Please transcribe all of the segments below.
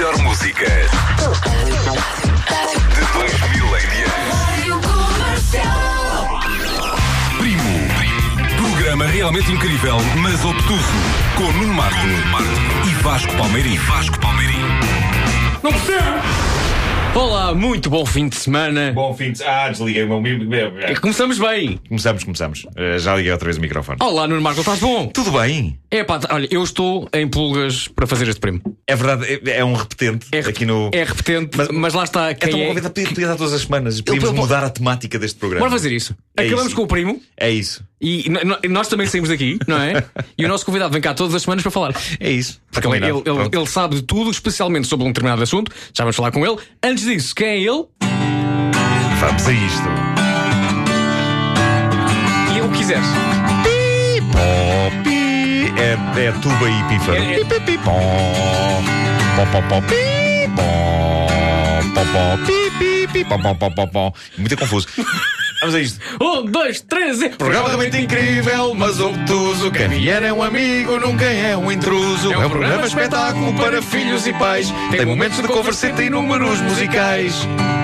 melhor música de 2000 em diante. Primo. Programa realmente incrível, mas obtuso. Com Nuno Marco e Vasco Palmeirim. Não percebo! Olá, muito bom fim de semana. Bom fim de... desliguei o meu microfone. Começamos bem. Começamos. Já liguei outra vez o microfone. Olá, Nuno Marco, estás bom? Tudo bem? Olha, eu estou em pulgas para fazer este primo. É verdade, é um repetente aqui no... É repetente, mas lá está. Então uma convidada podia dar todas as semanas. Podíamos mudar a temática deste programa. Bora fazer isso. Acabamos isso. com o primo. É isso. E nós também saímos daqui, não é? E o nosso convidado vem cá todas as semanas para falar. É isso. Porque ele sabe de tudo, especialmente sobre um determinado assunto. Já vamos falar com ele. Antes disso, quem é ele? Vamos a isto. E o que quiseres. É tuba e pífaro. Muito confuso. Vamos a isto. 1, 2, 3 e... Programa realmente incrível, mas obtuso. Quem vier é um amigo, nunca é um intruso. É um programa espetáculo para filhos e pais. Tem momentos de converseta e números musicais.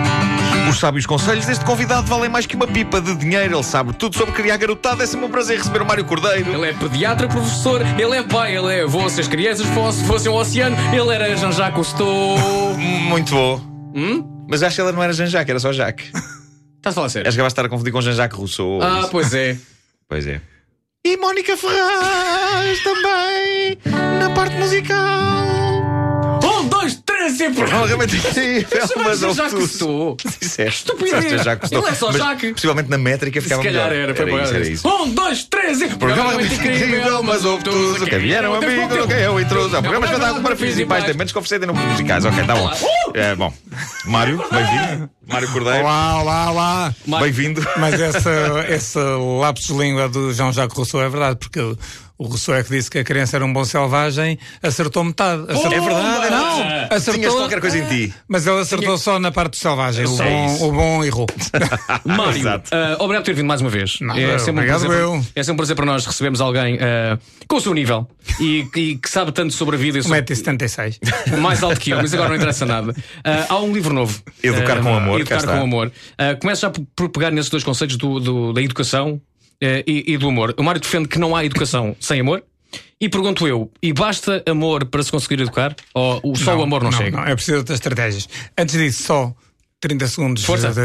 Os sábios conselhos deste convidado valem mais que uma pipa de dinheiro. Ele sabe tudo sobre criar garotada. É sempre um prazer receber o Mário Cordeiro. Ele é pediatra, professor, ele é pai, ele é avô. Se as crianças fossem um oceano, ele era Jean-Jacques Cousteau. Muito bom. Mas acho que ele não era Jean-Jacques, era só Jacques. Estás a falar sério? Acho que vais estar a confundir com Jean-Jacques Rousseau. Pois é. Pois é. E Mónica Ferraz também na parte musical. 1, 2, 3 e... Realmente incrível, mas Jean-Jacques Cousteau. Disseste. Estupidez. Ele é só Jacques. Possivelmente na métrica ficava Se calhar melhor. era isso. 1, 2, 3 e... Programa realmente incrível, mas obtuso. Quem vier é um amigo, não quem é o intruso. É um programa espetáculo para filhos e pais. Tem menos conversa e números musicais. Ok, tá bom. Bom, Mário, bem-vindo. Mário Cordeiro. Olá. Bem-vindo. Mas esse lapso de língua do Jean-Jacques Rousseau é verdade, porque o Rousseau é que disse que a criança era um bom selvagem, acertou metade. É verdade, Não, acertou. Tinhas qualquer coisa em ti. Mas ele acertou só na parte do selvagem. O bom errou. Mário, obrigado por ter vindo mais uma vez. É sempre um prazer para nós recebermos alguém com o seu nível e que sabe tanto sobre a vida e sobre... 1,76 m. Mais alto que eu, mas agora não interessa nada. Há um livro novo. Educar com amor. Educar com amor. Começo já por pegar nesses dois conceitos da educação e do amor. O Mário defende que não há educação sem amor. E pergunto eu, e basta amor para se conseguir educar? Ou só o amor não chega? Não, é preciso outras estratégias. Antes disso, só 30 segundos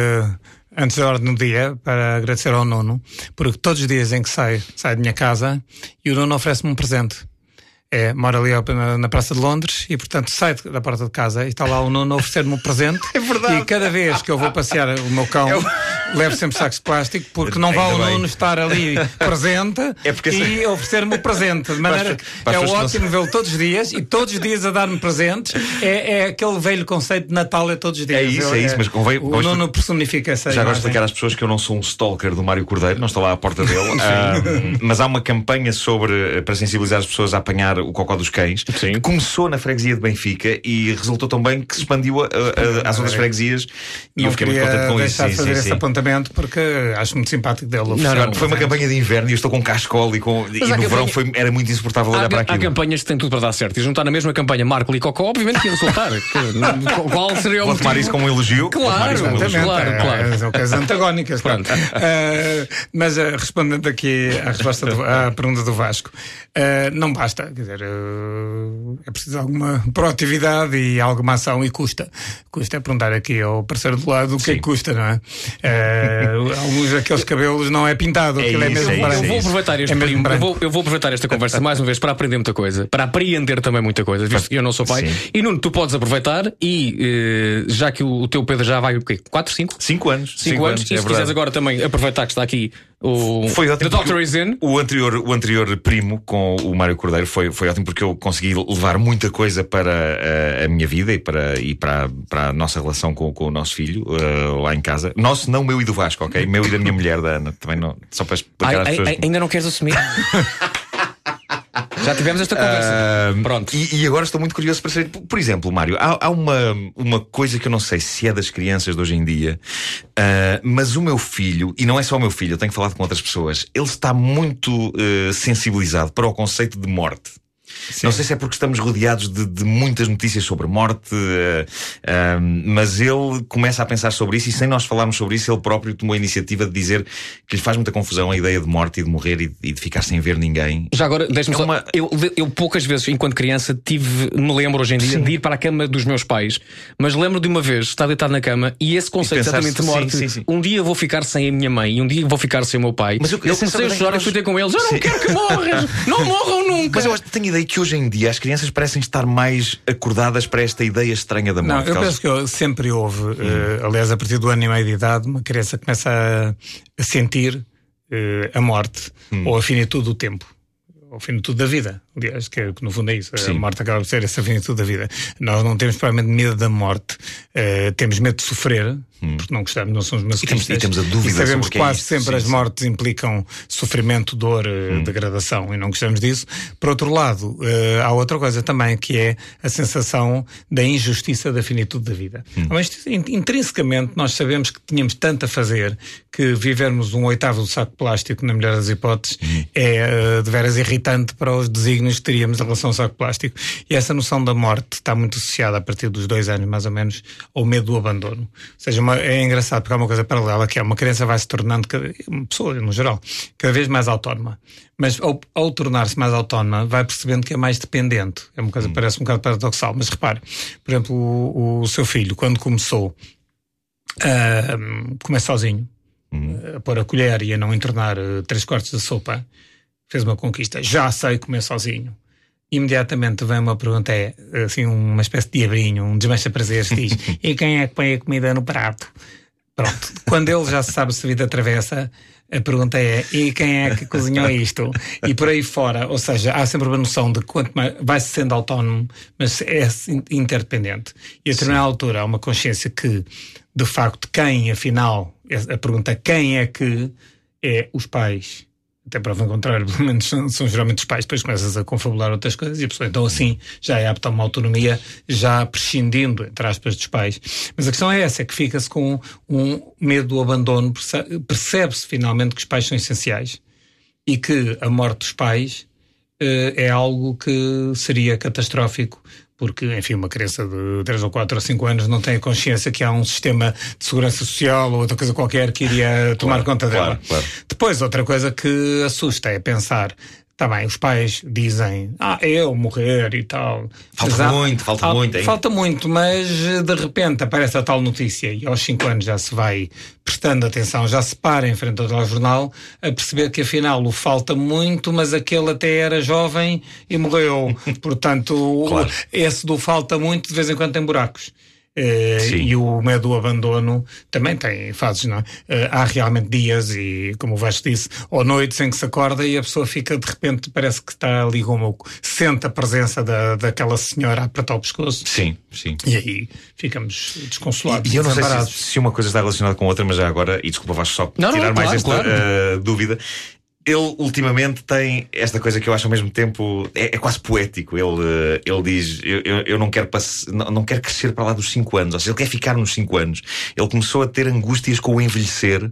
antes da ordem do dia para agradecer ao Nuno, porque todos os dias em que sai de minha casa e o Nuno oferece-me um presente. Mora ali na Praça de Londres e, portanto, sai da porta de casa e está lá o Nuno a oferecer-me um presente. É verdade. E cada vez que eu vou passear o meu cão, levo sempre sacos de plástico, porque não vai o Nuno estar ali presente e oferecer-me o presente. De maneira é ótimo vê-lo todos os dias e todos os dias a dar-me presentes. É aquele velho conceito de Natal todos os dias. É isso, mas convém. O Nuno personifica essa Já imagem. gosto de explicar às pessoas que eu não sou um stalker do Mário Cordeiro, não estou lá à porta dele. Mas há uma campanha para sensibilizar as pessoas a apanhar o cocó dos cães. Sim. Que começou na freguesia de Benfica e resultou tão bem que se expandiu às outras freguesias. E eu fiquei muito contente com isso. Fazer esse apontamento porque acho muito simpático dele. Foi uma campanha de inverno e eu estou com cascola e no verão era muito insuportável olhar para aquilo. Há campanhas que têm tudo para dar certo. E juntar na mesma campanha Marco e Cocó, obviamente que ia resultar. Qual seria o motivo? Vou tomar isso como um elogio. Claro. São coisas antagónicas. Mas respondendo aqui à pergunta do Vasco, não basta. Quer dizer, é preciso alguma proatividade e alguma ação e custa. Custa perguntar aqui ao parceiro do lado o que é que custa, não é? Alguns daqueles cabelos não é pintado, aquilo é mesmo eu vou aproveitar eu vou aproveitar esta conversa mais uma vez para aprender muita coisa, para apreender também muita coisa, visto que eu não sou pai. Sim. E Nuno, tu podes aproveitar e já que o teu Pedro já vai o quê? 4, 5? 5 anos. 5 anos. E se quiseres agora também aproveitar que está aqui foi ótimo. The Doctor is in. O anterior primo com o Mário Cordeiro foi ótimo porque eu consegui levar muita coisa para a minha vida e para a nossa relação com o nosso filho lá em casa. Nosso, não meu e do Vasco, ok? Meu e da minha mulher, da Ana. Também não, só para explicar às pessoas. Ainda não queres assumir? Já tivemos esta conversa. Pronto. E agora estou muito curioso para saber. Por exemplo, Mário, há uma coisa que eu não sei se é das crianças de hoje em dia, mas o meu filho, e não é só o meu filho, eu tenho falado com outras pessoas, ele está muito sensibilizado para o conceito de morte. Não sei se é porque estamos rodeados de muitas notícias sobre morte, mas ele começa a pensar sobre isso, e sem nós falarmos sobre isso, ele próprio tomou a iniciativa de dizer que lhe faz muita confusão a ideia de morte e de morrer e de ficar sem ver ninguém. Já agora, deixa-me só. Eu poucas vezes, enquanto criança, me lembro hoje em dia de ir para a cama dos meus pais, mas lembro de uma vez estar deitado na cama e esse conceito exatamente de morte. Sim. Um dia vou ficar sem a minha mãe e um dia vou ficar sem o meu pai. Mas eu comecei a chorar e fui ter com eles. Eu não quero que morras! Não morram nunca! Mas eu tenho a ideia que hoje em dia as crianças parecem estar mais acordadas para esta ideia estranha da morte. Não, eu penso que sempre houve, aliás, a partir do ano e meio de idade, uma criança começa a sentir a morte ou a finitude do tempo. Ou a finitude da vida, aliás, que no fundo é isso. A morte acaba por ser essa finitude da vida. Nós não temos provavelmente medo da morte, temos medo de sofrer, porque não gostamos, não somos masoquistas. E temos a dúvida. E sabemos sobre quase sempre as mortes implicam sofrimento, dor, degradação, e não gostamos disso. Por outro lado, há outra coisa também, que é a sensação da injustiça da finitude da vida. Mas intrinsecamente nós sabemos que tínhamos tanto a fazer que vivermos um oitavo do saco plástico, na melhor das hipóteses, é de veras irritante para os desígnios que teríamos em relação ao saco plástico. E essa noção da morte está muito associada, a partir dos 2 anos mais ou menos, ao medo do abandono. Ou seja, é engraçado porque há uma coisa paralela, que é uma criança vai se tornando, uma pessoa no geral, cada vez mais autónoma. Mas ao tornar-se mais autónoma, vai percebendo que é mais dependente. É uma coisa que parece um bocado paradoxal. Mas repare, por exemplo, o seu filho, quando começou a comer sozinho, a pôr a colher e a não entornar 3/4 da sopa, fez uma conquista. Já sei comer sozinho. Imediatamente vem uma pergunta, assim, uma espécie de diabrinho, um desmancha-prazeres, diz: e quem é que põe a comida no prato? Pronto. Quando ele já sabe se a vida atravessa, a pergunta é: e quem é que cozinhou isto? E por aí fora. Ou seja, há sempre uma noção de quanto mais vai-se sendo autónomo, mas é interdependente. E a determinada altura há uma consciência que, de facto, quem, afinal, a pergunta quem é que é os pais. Até prova em contrário, pelo menos são geralmente os pais. Depois começas a confabular outras coisas e a pessoa, então, assim, já é apta a uma autonomia, já prescindindo, entre aspas, dos pais. Mas a questão é essa, é que fica-se com um medo do abandono, percebe-se finalmente que os pais são essenciais e que a morte dos pais é algo que seria catastrófico, porque, enfim, uma criança de 3 ou 4 ou 5 anos não tem a consciência que há um sistema de segurança social ou outra coisa qualquer que iria tomar conta dela. Claro. Depois, outra coisa que assusta é pensar: tá bem, os pais dizem, eu morrer e tal. Falta muito, hein? Falta muito, mas de repente aparece a tal notícia e aos 5 anos já se vai prestando atenção, já se para em frente ao telejornal a perceber que afinal o falta muito, mas aquele até era jovem e morreu. Portanto, claro. Esse do falta muito de vez em quando tem buracos. E o medo do abandono também tem fases, não é? Há realmente dias, e como o Vasco disse, ou noites em que se acorda e a pessoa fica, de repente, parece que está ali como sente a presença daquela senhora a apertar o pescoço. Sim. E aí ficamos desconsolados. E eu não sei se uma coisa está relacionada com outra, mas já agora, e desculpa, Vasco, só tirar mais esta dúvida. Ele ultimamente tem esta coisa que eu acho ao mesmo tempo é quase poético. Ele diz: eu não quero crescer para lá dos 5 anos. Ou seja, ele quer ficar nos 5 anos. Ele começou a ter angústias com o envelhecer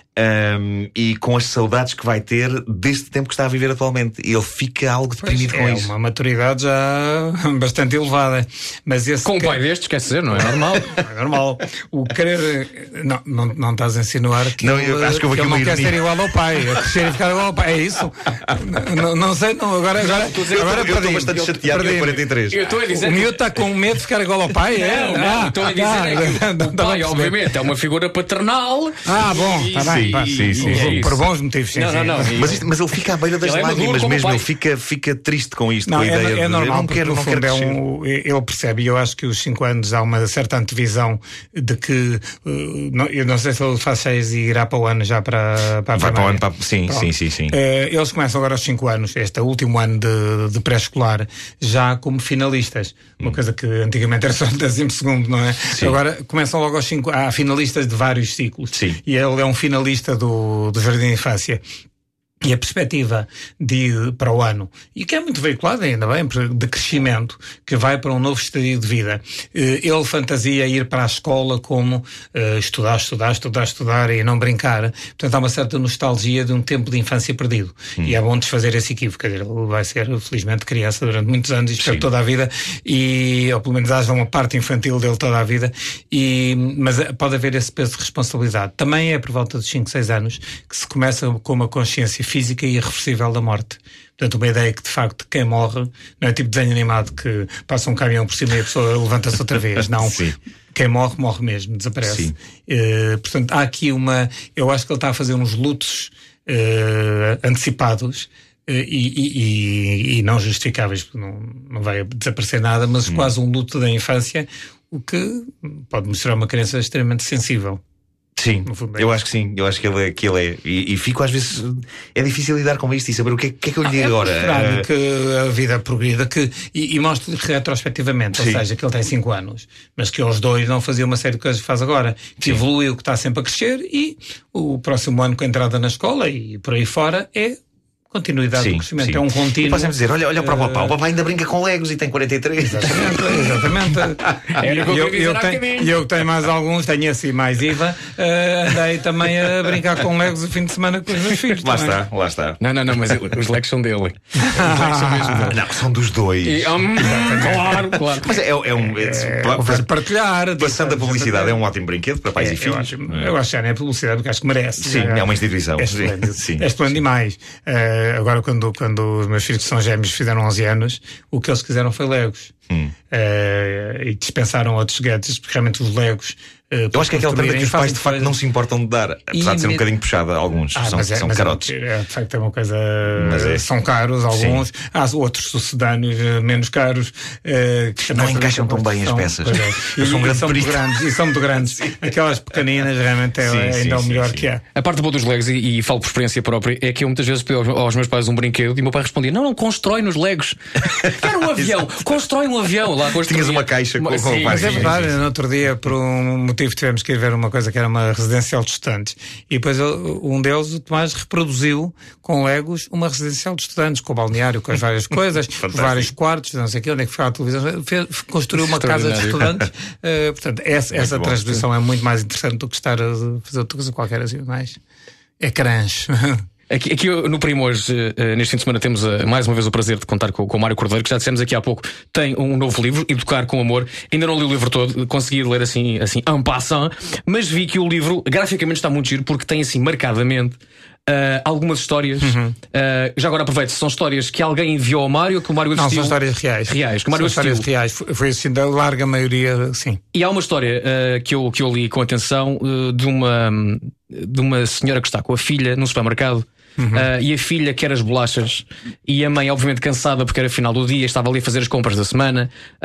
e com as saudades que vai ter deste tempo que está a viver atualmente. E ele fica algo deprimido com isso. É uma maturidade já bastante elevada. Mas com um pai destes, quer dizer, não é normal? É normal. O querer. Não estás a insinuar que eu acho que ele não quer ser igual ao pai. A crescer e ficar igual ao pai. É isso? Não sei, não. Agora eu estou bastante chateado com 43. Eu estou a dizer. O miúdo está com medo de ficar igual ao pai? Não, estou a dizer o pai, obviamente, é uma figura paternal. Bom, está bem. Sim. Por bons motivos. Não. Mas ele fica à beira das lágrimas mesmo. Ele fica triste com isto. Com a ideia é normal, porque no fundo ele percebe, e eu acho que os 5 anos há uma certa antevisão de que eu não sei se ele faz 6 e irá para o ano já para a vai para o ano sim. Eles começam agora aos 5 anos, este último ano de pré-escolar, já como finalistas. Uma coisa que antigamente era só o 12º, não é? Sim. Agora começam logo aos 5. Há finalistas de vários ciclos. Sim. E ele é um finalista do Jardim de Infância. e a perspectiva para o ano, e que é muito veiculada, ainda bem, de crescimento, que vai para um novo estadio de vida. Ele fantasia ir para a escola como estudar e não brincar. Portanto, há uma certa nostalgia de um tempo de infância perdido. E é bom desfazer esse equívoco. Quer dizer, ele vai ser, felizmente, criança durante muitos anos, e espero toda a vida, ou pelo menos haja uma parte infantil dele toda a vida, mas pode haver esse peso de responsabilidade. Também é por volta dos 5, 6 anos que se começa com uma consciência física e irreversível da morte. Portanto, uma ideia que, de facto, quem morre não é tipo de desenho animado que passa um caminhão por cima e a pessoa levanta-se outra vez. Não. Sim. Quem morre, morre mesmo, desaparece. Portanto, há aqui eu acho que ele está a fazer uns lutos antecipados e não justificáveis, porque não vai desaparecer nada, mas quase um luto da infância, o que pode mostrar uma criança extremamente sensível. Sim, eu acho que sim. Eu acho que ele é. E fico às vezes. É difícil lidar com isto e saber o que é que eu lhe digo agora. É que a vida progrida e mostra retrospectivamente, ou seja, que ele tem 5 anos, mas que aos 2 não fazia uma série de coisas que faz agora. Que evoluiu, que está sempre a crescer, e o próximo ano com a entrada na escola e por aí fora é continuidade do crescimento. É um contínuo. E podemos dizer, olha para o papai. O papai ainda brinca com Legos e tem 43. Exatamente. Eu tenho mais alguns, tenho esse e mais IVA. Andei também a brincar com Legos o fim de semana com os meus filhos. Lá está. Não, mas os Legos são dele. Os Legos são mesmo dele. Não, são dos dois. Claro. Mas Vamos partilhar. Passando a publicidade, é um ótimo brinquedo para pais e filhos. Eu acho que já não é publicidade, porque acho que merece. Sim, é uma instituição. É excelente demais. Agora, quando os meus filhos, que são gêmeos, fizeram 11 anos, o que eles quiseram foi Legos. E dispensaram outros gadgets, porque realmente os Legos. Eu acho que é aquela prenda que os pais de facto não se importam de dar, apesar de ser um bocadinho puxada. Alguns são carotes. De facto é uma coisa. São caros alguns, há outros sucedâneos menos caros que não encaixam tão bem as peças. São muito grandes. Aquelas pequeninas realmente ainda é o melhor que há. A parte boa dos Legos, e falo por experiência própria, é que eu muitas vezes pedi aos meus pais um brinquedo e o meu pai respondia: não, constrói nos Legos. Quero um avião, constrói um avião. Lá tinhas uma caixa com mas é verdade, no outro dia, por um motivo, tivemos que ir ver uma coisa que era uma residencial de estudantes, e depois um deles, o Tomás, reproduziu com Legos uma residencial de estudantes, com o balneário, com as várias coisas, os vários quartos, não sei o que, onde é que ficava a televisão, construiu uma casa de estudantes. Portanto, essa transposição é muito mais interessante do que estar a fazer outra coisa qualquer assim, mais ecrãs. Aqui no Primores, neste fim de semana, temos mais uma vez o prazer de contar com o Mário Cordeiro, que já dissemos aqui há pouco, tem um novo livro, Educar com Amor. Ainda não li o livro todo, consegui ler assim en passant, mas vi que o livro graficamente está muito giro, porque tem assim marcadamente algumas histórias. Já agora aproveito, são histórias que alguém enviou ao Mário, que o Mário assistiu. Não, são histórias reais. Que o Mário são histórias reais. Foi assim da larga maioria, sim. E há uma história que eu li com atenção de uma senhora que está com a filha no supermercado. E a filha quer as bolachas e a mãe, obviamente cansada porque era final do dia, estava ali a fazer as compras da semana.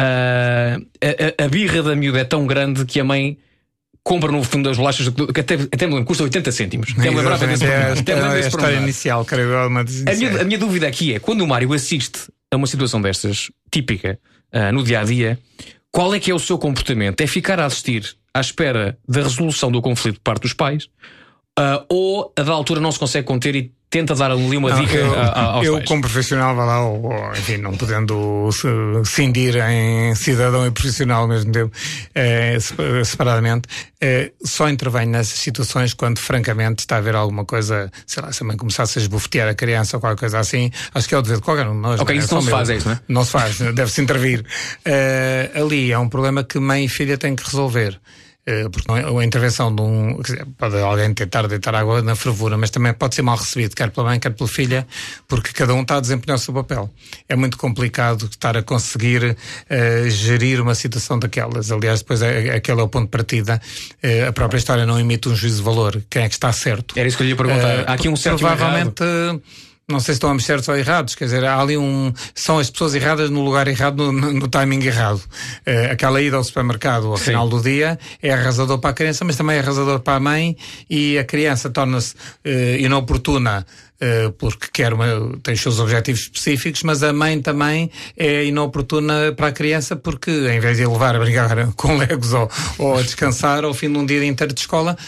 A birra da miúda é tão grande que a mãe compra no fundo das bolachas que até me lembro, custa 80 cêntimos. Até me lembrava desse a história inicial, creio eu. A minha dúvida aqui é, quando o Mário assiste a uma situação destas, típica, no dia-a-dia, qual é que é o seu comportamento? É ficar a assistir à espera da resolução do conflito por parte dos pais? Ou a da altura não se consegue conter e tenta dar ali uma dica aos eu pais? Como profissional, vai lá, enfim, não podendo cindir em cidadão e profissional ao mesmo tempo, separadamente, só intervenho nessas situações quando francamente está a haver alguma coisa, sei lá, se a mãe começasse a esbofetear a criança ou qualquer coisa assim, acho que é o dever de qualquer um de nós. Ok, isso não se faz, é isso, não é? Não se faz, deve-se intervir. Ali é um problema que mãe e filha têm que resolver. Porque não é a intervenção de pode alguém tentar deitar água na fervura, mas também pode ser mal recebido, quer pela mãe, quer pela filha, porque cada um está a desempenhar o seu papel. É muito complicado estar a conseguir gerir uma situação daquelas. Aliás, depois aquele é o ponto de partida. A própria história não emite um juízo de valor. Quem é que está certo? Era isso que eu lhe ia perguntar. Há aqui um certo provavelmente errado. Não sei se estão ambos certos ou errados, quer dizer, há ali são as pessoas erradas no lugar errado, no timing errado. Aquela ida ao supermercado ao final do dia é arrasador para a criança, mas também é arrasador para a mãe, e a criança torna-se inoportuna porque tem os seus objetivos específicos, mas a mãe também é inoportuna para a criança porque, em vez de a levar a brincar com Legos ou a descansar ao fim de um dia inteiro de escola,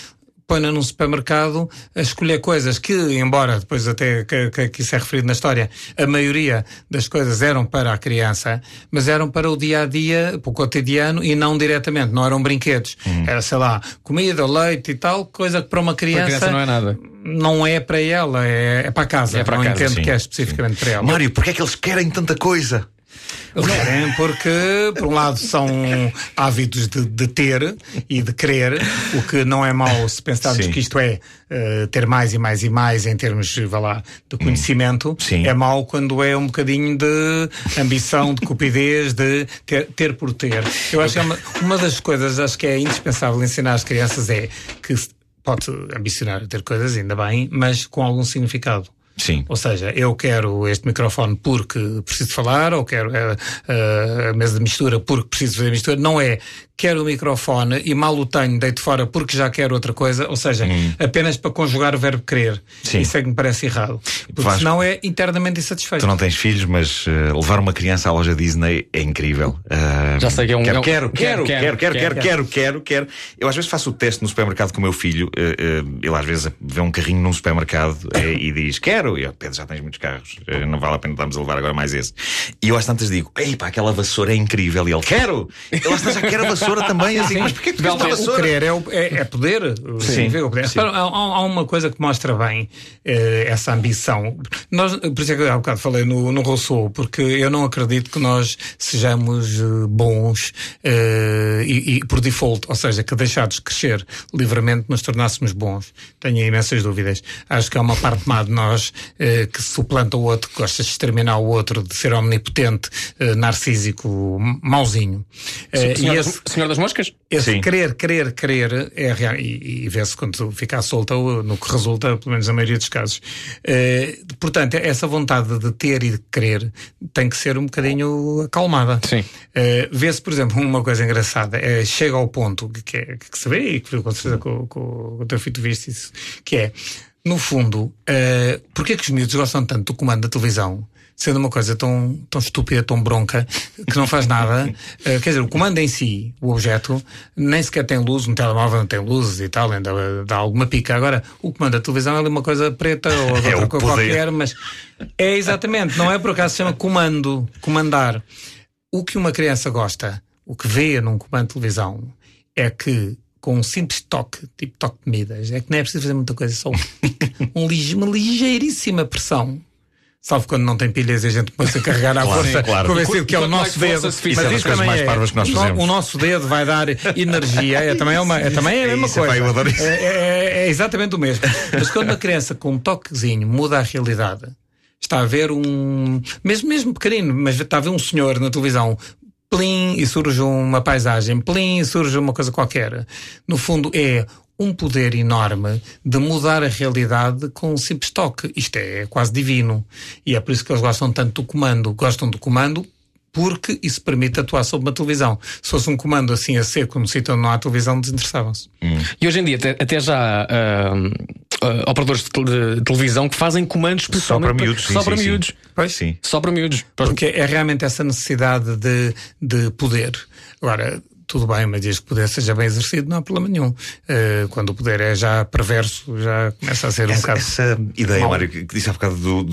põe-na num supermercado a escolher coisas que, embora depois até que isso é referido na história, a maioria das coisas eram para a criança, mas eram para o dia-a-dia, para o cotidiano, e não diretamente, não eram brinquedos. Era, sei lá, comida, leite e tal, coisa que para uma criança não é nada. Não é para ela, é para casa. para não casa, entendo sim. que é especificamente para ela. Mário, porquê é que eles querem tanta coisa? Eles querem porque, por um lado, são ávidos de ter e de querer, o que não é mau se pensarmos Sim. que isto é ter mais e mais e mais em termos, vá lá, de conhecimento. Sim. É mau quando é um bocadinho de ambição, de cupidez, de ter por ter. Eu acho que é uma das coisas, acho que é indispensável ensinar às crianças é que pode ambicionar a ter coisas, ainda bem, mas com algum significado. Sim. Ou seja, eu quero este microfone porque preciso falar, ou quero a mesa de mistura porque preciso fazer mistura. Não é quero o microfone e mal o tenho, deito fora porque já quero outra coisa. Ou seja, apenas para conjugar o verbo querer. Sim. Isso é que me parece errado. Porque Vasco, senão é internamente insatisfeito. Tu não tens filhos, mas levar uma criança à loja Disney é incrível. Já sei que é um... Quero. Quero. Eu às vezes faço o teste no supermercado com o meu filho. Ele às vezes vê um carrinho num supermercado e diz quero. E eu, Pedro, já tens muitos carros, não vale a pena estarmos a levar agora mais esse. E eu às tantas digo, ei pá, aquela vassoura é incrível. E ele, quero! Ele às tantas já quer a vassoura também. Assim, mas porquê que tu queres uma O vassoura? querer é poder. Sim. O poder. Sim. Há uma coisa que mostra bem essa ambição. Por isso é que eu há bocado falei no Rousseau, porque eu não acredito que nós sejamos bons e por default, ou seja, que deixados de crescer livremente nos tornássemos bons. Tenho imensas dúvidas. Acho que há uma parte má de nós que suplanta o outro, que gosta de exterminar o outro, de ser omnipotente, narcísico, mauzinho. Senhor das Moscas? Esse Sim. querer é real, e vê-se quando fica solta no que resulta, pelo menos na maioria dos casos. Portanto, essa vontade de ter e de querer tem que ser um bocadinho acalmada. Sim. Vê-se, por exemplo, uma coisa engraçada, chega ao ponto que se vê, e que com certeza com o teu filho tu viste isso, que é, no fundo, porque é que os miúdos gostam tanto do comando da televisão? Sendo uma coisa tão estúpida, tão bronca, que não faz nada. Quer dizer, o comando em si, o objeto, nem sequer tem luz, no telemóvel não tem luzes e tal, ainda dá alguma pica. Agora, o comando da televisão é ali uma coisa preta ou outra coisa qualquer, mas é exatamente, não é por acaso se chama comandar. O que uma criança gosta, o que vê num comando de televisão, é que com um simples toque, tipo toque de medidas, é que não é preciso fazer muita coisa, só uma ligeiríssima pressão. Salvo quando não tem pilhas e a gente põe-se a carregar à força, convencido que é o nosso dedo. Mas isso é das coisas mais parvas que nós fazemos. O nosso dedo vai dar energia. Também é a mesma isso, coisa. eu adoro isso. É exatamente o mesmo. Mas quando uma criança com um toquezinho muda a realidade, está a ver mesmo pequenino, mas está a ver um senhor na televisão, plim, e surge uma paisagem, plim, e surge uma coisa qualquer. No fundo é um poder enorme de mudar a realidade com um simples toque. Isto é quase divino. E é por isso que eles gostam tanto do comando. Gostam do comando porque isso permite atuar sobre uma televisão. Se fosse um comando assim a seco, no sítio onde não há televisão, desinteressavam-se. E hoje em dia até já há operadores de televisão que fazem comandos especialmente para miúdos. Só para miúdos. Pois? Sim. Só para miúdos. Porque é realmente essa necessidade de poder. Agora, tudo bem, mas desde que o poder seja bem exercido, não há problema nenhum. Quando o poder é já perverso, já começa a ser um bocado... Essa ideia, mau. Mário, que disse há bocado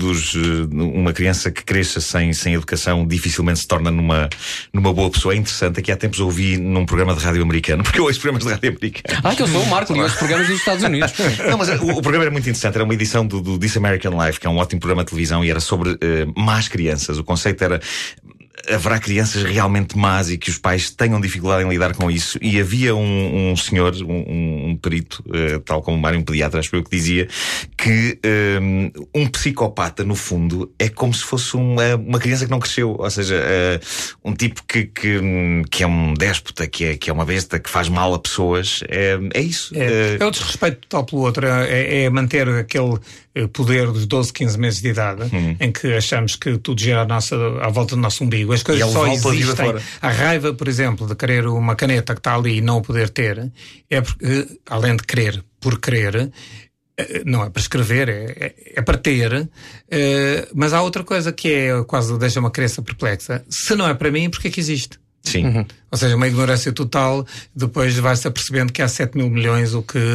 uma criança que cresça sem educação dificilmente se torna numa boa pessoa. É interessante. Aqui há tempos ouvi num programa de rádio americano, porque eu ouço programas de rádio americano. Que eu sou o Marco e ouço programas dos Estados Unidos. Não, mas o programa era muito interessante. Era uma edição do This American Life, que é um ótimo programa de televisão, e era sobre más crianças. O conceito era: haverá crianças realmente más e que os pais tenham dificuldade em lidar com isso. E havia um senhor, um perito, tal como o Mário, um pediatra, acho eu, que dizia que um psicopata, no fundo, é como se fosse uma criança que não cresceu. Ou seja, um tipo que é um déspota, que é uma besta, que faz mal a pessoas. É isso. É o desrespeito total pelo outro. É manter aquele poder dos 12, 15 meses de idade, em que achamos que tudo gira à volta do nosso umbigo. As coisas só existem. A raiva, por exemplo, de querer uma caneta que está ali e não o poder ter, é porque, além de querer por querer, não é para escrever, é para ter. Mas há outra coisa que quase deixa uma criança perplexa. Se não é para mim, porque é que existe? Sim. Ou seja, uma ignorância total, depois vai-se apercebendo que há 7 mil milhões, o que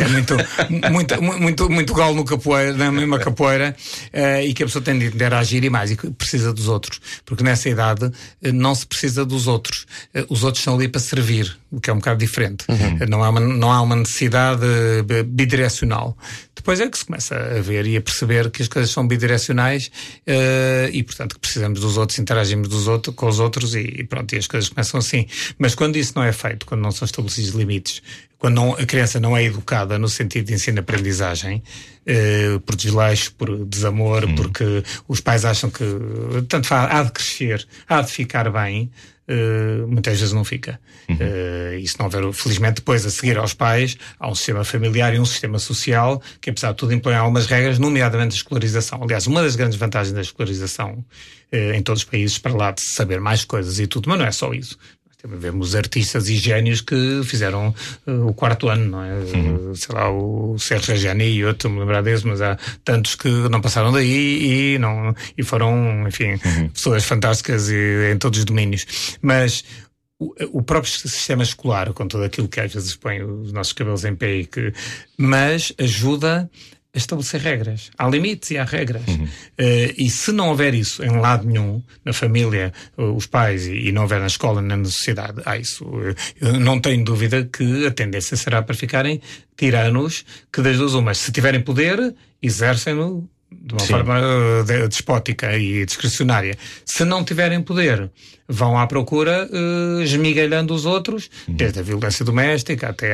é muito galo no capoeira, na mesma capoeira, e que a pessoa tem de interagir e mais, e que precisa dos outros. Porque nessa idade não se precisa dos outros. Os outros estão ali para servir, o que é um bocado diferente. Não há uma necessidade bidirecional. Depois é que se começa a ver e a perceber que as coisas são bidirecionais e, portanto, que precisamos dos outros, interagimos com os outros e pronto, e as coisas começam assim. Mas quando isso não é feito, quando não são estabelecidos limites, quando a criança não é educada no sentido de ensino-aprendizagem, por desleixo, por desamor, porque os pais acham que tanto há de crescer, há de ficar bem, muitas vezes não fica. E se não houver, felizmente, depois a seguir aos pais, há um sistema familiar e um sistema social que, apesar de tudo, impõe algumas regras, nomeadamente a escolarização. Aliás, uma das grandes vantagens da escolarização em todos os países, para lá de saber mais coisas e tudo, mas não é só isso. Vemos artistas e génios que fizeram o 4º ano, não é? Sei lá, o Sérgio Reggiani e outro, me lembrar desse, mas há tantos que não passaram daí e foram, enfim, pessoas fantásticas em todos os domínios. Mas o próprio sistema escolar, com tudo aquilo que às vezes põe os nossos cabelos em pé, mas ajuda a estabelecer regras. Há limites e há regras. E se não houver isso em lado nenhum, na família, os pais, e não houver na escola nem na sociedade, há isso. Eu não tenho dúvida que a tendência será para ficarem tiranos, que das duas umas, se tiverem poder, exercem-no de uma forma despótica e discricionária. Se não tiverem poder, vão à procura, esmigalhando os outros, desde a violência doméstica até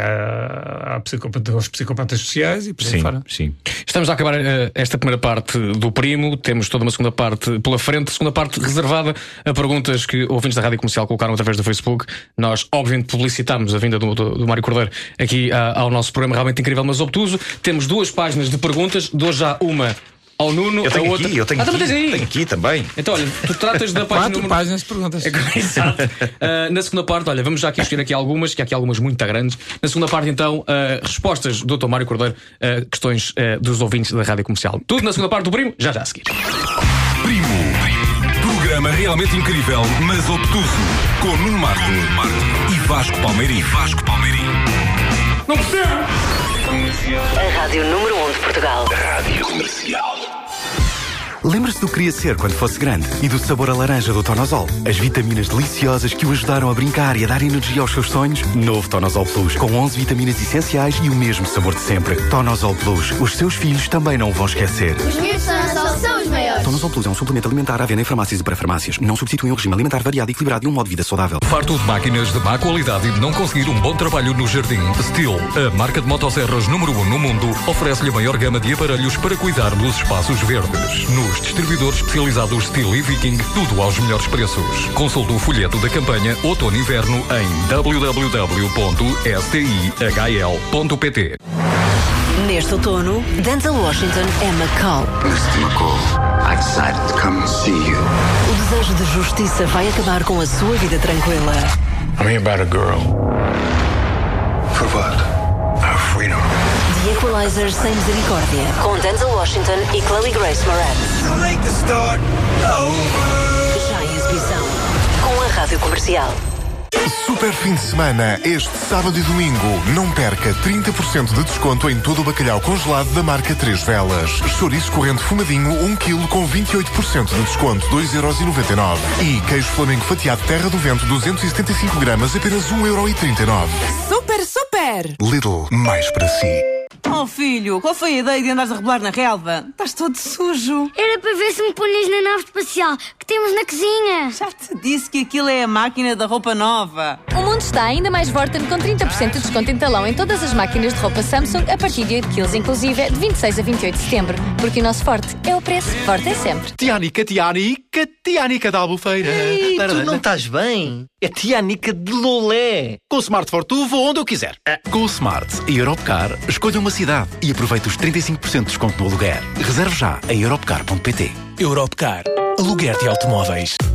aos psicopatas sociais e por aí fora. Sim. Estamos a acabar esta primeira parte do Primo. Temos toda uma segunda parte pela frente. Segunda parte reservada a perguntas que ouvintes da Rádio Comercial colocaram através do Facebook. Nós, obviamente, publicitámos a vinda do Mário Cordeiro aqui ao nosso programa realmente incrível, mas obtuso. Temos 2 páginas de perguntas. Dou já uma ao Nuno, eu tenho a outra... aqui, eu tenho aqui. Tenho aqui também. Então, olha, tu tratas da página 4 páginas de perguntas. Exato. Na segunda parte, olha, vamos já aqui escolher algumas, que há aqui algumas muito grandes. Na segunda parte, então, respostas do Dr. Mário Cordeiro a questões dos ouvintes da Rádio Comercial. Tudo na segunda parte do Primo, já a seguir. Primo. Programa realmente incrível, mas obtuso. Com Nuno Marco e Vasco Palmeirim. Não percebo! A Rádio número 1 de Portugal. Rádio Comercial. Lembra-se do que queria ser quando fosse grande e do sabor a laranja do Tonosol? As vitaminas deliciosas que o ajudaram a brincar e a dar energia aos seus sonhos? Novo Tonosol Plus, com 11 vitaminas essenciais e o mesmo sabor de sempre. Tonosol Plus, os seus filhos também não o vão esquecer. Os miúdos Tonosol são os maiores. Tonosol Plus é um suplemento alimentar à venda em farmácias e para farmácias. Não substitui um regime alimentar variado e equilibrado e um modo de vida saudável. Farto de máquinas de má qualidade e de não conseguir um bom trabalho no jardim? Stihl, a marca de motosserras número 1 no mundo, oferece-lhe a maior gama de aparelhos para cuidar dos espaços verdes. Nos distribuidores especializados Stihl e Viking, tudo aos melhores preços. Consulte o folheto da campanha Outono-Inverno em www.stihl.pt. Neste outono, Denzel Washington é McCall. Mr. McCall, I decided to come and see you. O desejo de justiça vai acabar com a sua vida tranquila. I'm here about a girl. For what? Our freedom. The Equalizer sem misericórdia. Com Denzel Washington e Chloe Grace Moretz. I'll make the start over. Já em exibição. Com a Rádio Comercial. Super fim de semana, este sábado e domingo. Não perca 30% de desconto em todo o bacalhau congelado da marca 3 Velas. Chouriço corrente fumadinho, 1 kg com 28% de desconto, 2,99€. E queijo Flamengo fatiado Terra do Vento, 275 gramas, apenas 1,39€. Super, super! Lidl, mais para si. Oh filho, qual foi a ideia de andares a rebolar na relva? Estás todo sujo. Era para ver se me punhas na nave espacial que temos na cozinha. Já te disse que aquilo é a máquina da roupa nova. O mundo está ainda mais Vorten com 30% de desconto em talão em todas as máquinas de roupa Samsung a partir de 8 kg, inclusive de 26 a 28 de setembro. Porque o nosso forte é o preço. Forte é sempre. Tianica da Albufeira. Ei, tu não estás bem? É Tianica de Lolé. Com o Smart Fortwo vou onde eu quiser. Com o Smart e Europcar, escolha uma cidade e aproveite os 35% de desconto no aluguer. Reserve já em europcar.pt. Europcar. Aluguer de automóveis.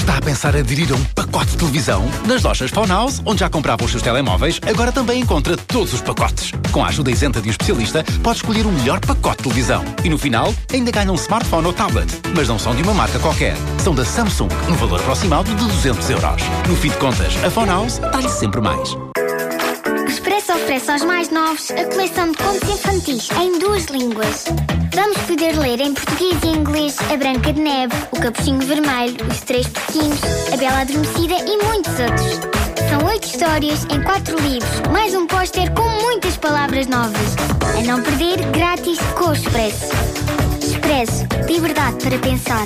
Está a pensar em aderir a um pacote de televisão? Nas lojas Phone House, onde já comprava os seus telemóveis, agora também encontra todos os pacotes. Com a ajuda isenta de um especialista, pode escolher o melhor pacote de televisão. E no final, ainda ganha um smartphone ou tablet. Mas não são de uma marca qualquer. São da Samsung, no valor aproximado de 200 euros. No fim de contas, a Phone House dá-lhe sempre mais. O Expresso oferece aos mais novos a coleção de contos infantis em 2 línguas. Vamos poder ler em português e inglês A Branca de Neve, O Capuchinho Vermelho, Os 3 Porquinhos, A Bela Adormecida e muitos outros. São 8 histórias em 4 livros, mais um póster com muitas palavras novas. A não perder, grátis com o Expresso. Expresso, liberdade para pensar.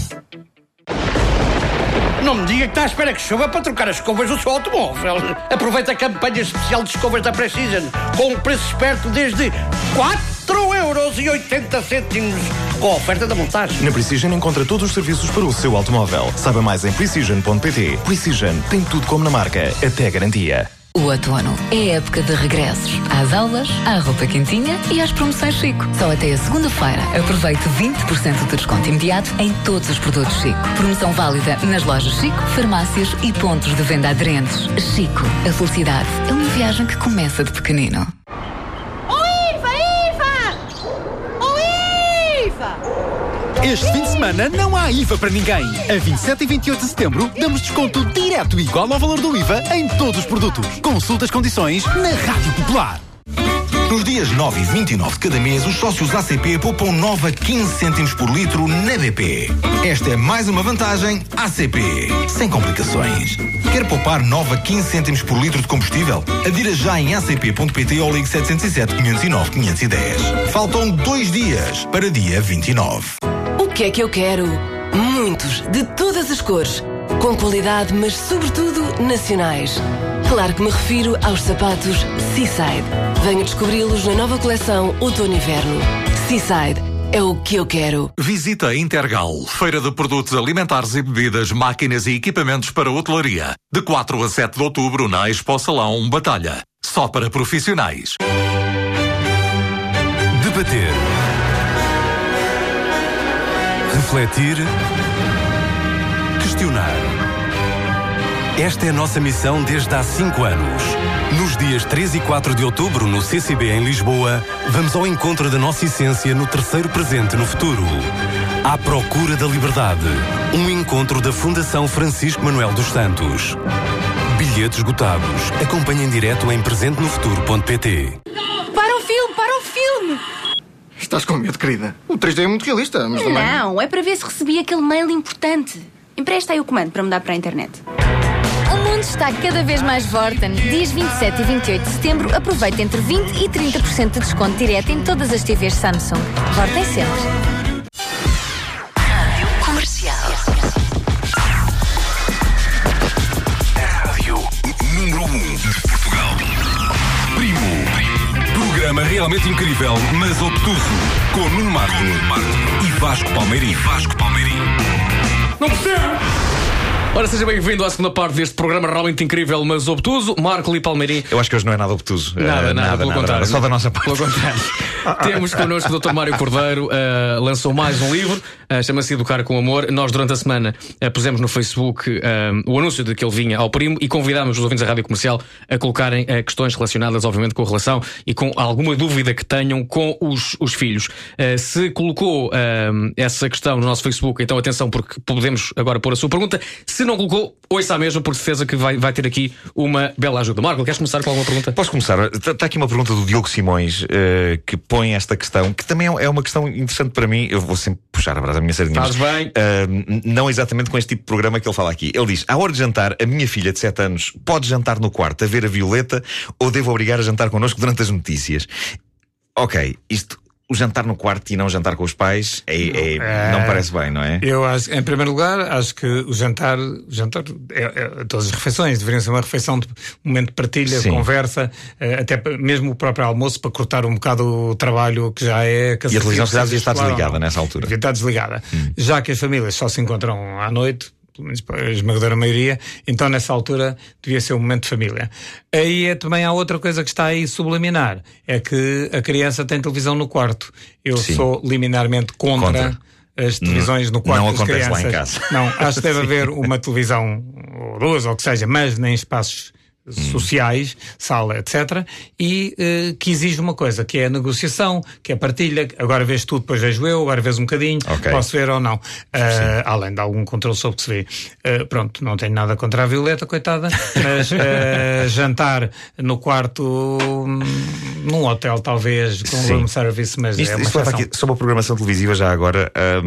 Não me diga que está à espera que chova para trocar as escovas do seu automóvel. Aproveita a campanha especial de escovas da Precision, com um preço esperto desde 4,80€, com a oferta da montagem. Na Precision encontra todos os serviços para o seu automóvel. Saiba mais em precision.pt. Precision tem tudo como na marca, até garantia. O outono é a época de regressos. Às aulas, à roupa quentinha e às promoções Chico. Só até a segunda-feira. Aproveite 20% de desconto imediato em todos os produtos Chico. Promoção válida nas lojas Chico, farmácias e pontos de venda aderentes. Chico, a felicidade é uma viagem que começa de pequenino. Este fim de semana não há IVA para ninguém. A 27 e 28 de setembro damos desconto direto igual ao valor do IVA em todos os produtos. Consulta as condições na Rádio Popular. Nos dias 9 e 29 de cada mês, os sócios ACP poupam nova 15 cêntimos por litro na BP. Esta é mais uma vantagem ACP, sem complicações. Quer poupar nova 15 cêntimos por litro de combustível? Adira já em acp.pt ou ligue 707 509 510. Faltam 2 dias para dia 29. O que é que eu quero? Muitos, de todas as cores. Com qualidade, mas sobretudo nacionais. Claro que me refiro aos sapatos Seaside. Venha descobri-los na nova coleção Outono-Inverno. Seaside é o que eu quero. Visita a Intergal, feira de produtos alimentares e bebidas, máquinas e equipamentos para hotelaria. De 4 a 7 de outubro na Expo Salão Batalha. Só para profissionais. Debater. Refletir. Questionar. Esta é a nossa missão desde há 5 anos. Nos dias 3 e 4 de outubro, no CCB em Lisboa, vamos ao encontro da nossa essência no terceiro presente no futuro. À procura da liberdade. Um encontro da Fundação Francisco Manuel dos Santos. Bilhetes esgotados. Acompanhe em direto em presentenofuturo.pt. Para o filme, para o filme! Estás com medo, querida? O 3D é muito realista, mas também... Não, é para ver se recebi aquele mail importante. Empresta aí o comando para mudar para a internet. O mundo está cada vez mais Vorten. Dias 27 e 28 de setembro, aproveita entre 20% e 30% de desconto direto em todas as TVs Samsung. Vorten sempre. Rádio Comercial. Rádio número 1 de Portugal. Primo. Programa realmente incrível, mas obtuso. Com Nuno Marco e Vasco Palmeirim. Não percebo! Ora, seja bem-vindo à segunda parte deste programa realmente incrível, mas obtuso. Marco e Palmeirim. Eu acho que hoje não é nada obtuso. Nada, pelo contrário. Só da nossa parte. Pelo contrário. Temos connosco o Dr. Mário Cordeiro, lançou mais um livro, chama-se Educar com Amor. Nós, durante a semana, pusemos no Facebook o anúncio de que ele vinha ao Primo e convidámos os ouvintes da Rádio Comercial a colocarem questões relacionadas, obviamente, com a relação e com alguma dúvida que tenham com os filhos. Se colocou essa questão no nosso Facebook, então atenção, porque podemos agora pôr a sua pergunta. Se não colocou, ouça a mesma, por certeza que vai ter aqui uma bela ajuda. Marco, queres começar com alguma pergunta? Posso começar? Está aqui uma pergunta do Diogo Simões que põe esta questão, que também é uma questão interessante para mim. Eu vou sempre puxar a brasa da minha sardinha. Faz bem. Não exatamente com este tipo de programa que ele fala aqui. Ele diz: à hora de jantar, a minha filha de 7 anos pode jantar no quarto a ver a Violeta ou devo obrigar a jantar connosco durante as notícias? Ok, o jantar no quarto e não jantar com os pais não parece bem, não é? Eu acho, em primeiro lugar, acho que o jantar todas as refeições deveriam ser uma refeição de momento de partilha, de conversa, até mesmo o próprio almoço, para cortar um bocado o trabalho que já é cansativo. E a televisão já devia estar desligada nessa altura. Devia estar desligada. Já que as famílias só se encontram à noite, pelo menos para a esmagadora maioria, então nessa altura devia ser um momento de família. Aí também há outra coisa que está aí subliminar, é que a criança tem televisão no quarto. Eu sou liminarmente contra as televisões no quarto não das acontece crianças. lá em casa. Não, acho que deve haver uma televisão ou duas, ou que seja, mas nem espaços sociais, sala, etc. E que exige uma coisa, que é a negociação, que é a partilha. Agora vês tudo, depois vejo eu, agora vês um bocadinho, posso ver ou não. Além de algum controle sobre o que se vê. Pronto, não tenho nada contra a Violeta, coitada, mas jantar no quarto, num hotel talvez, com room service, mas é uma exceção. Aqui, sobre a programação televisiva já agora,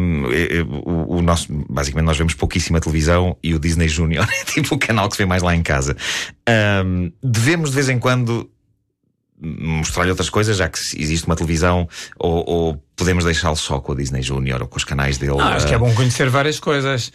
o nosso, basicamente nós vemos pouquíssima televisão e o Disney Junior é tipo o canal que se vê mais lá em casa. Devemos de vez em quando mostrar-lhe outras coisas, já que existe uma televisão, ou podemos deixá-lo só com a Disney Junior ou com os canais dele. Acho que é bom conhecer várias coisas.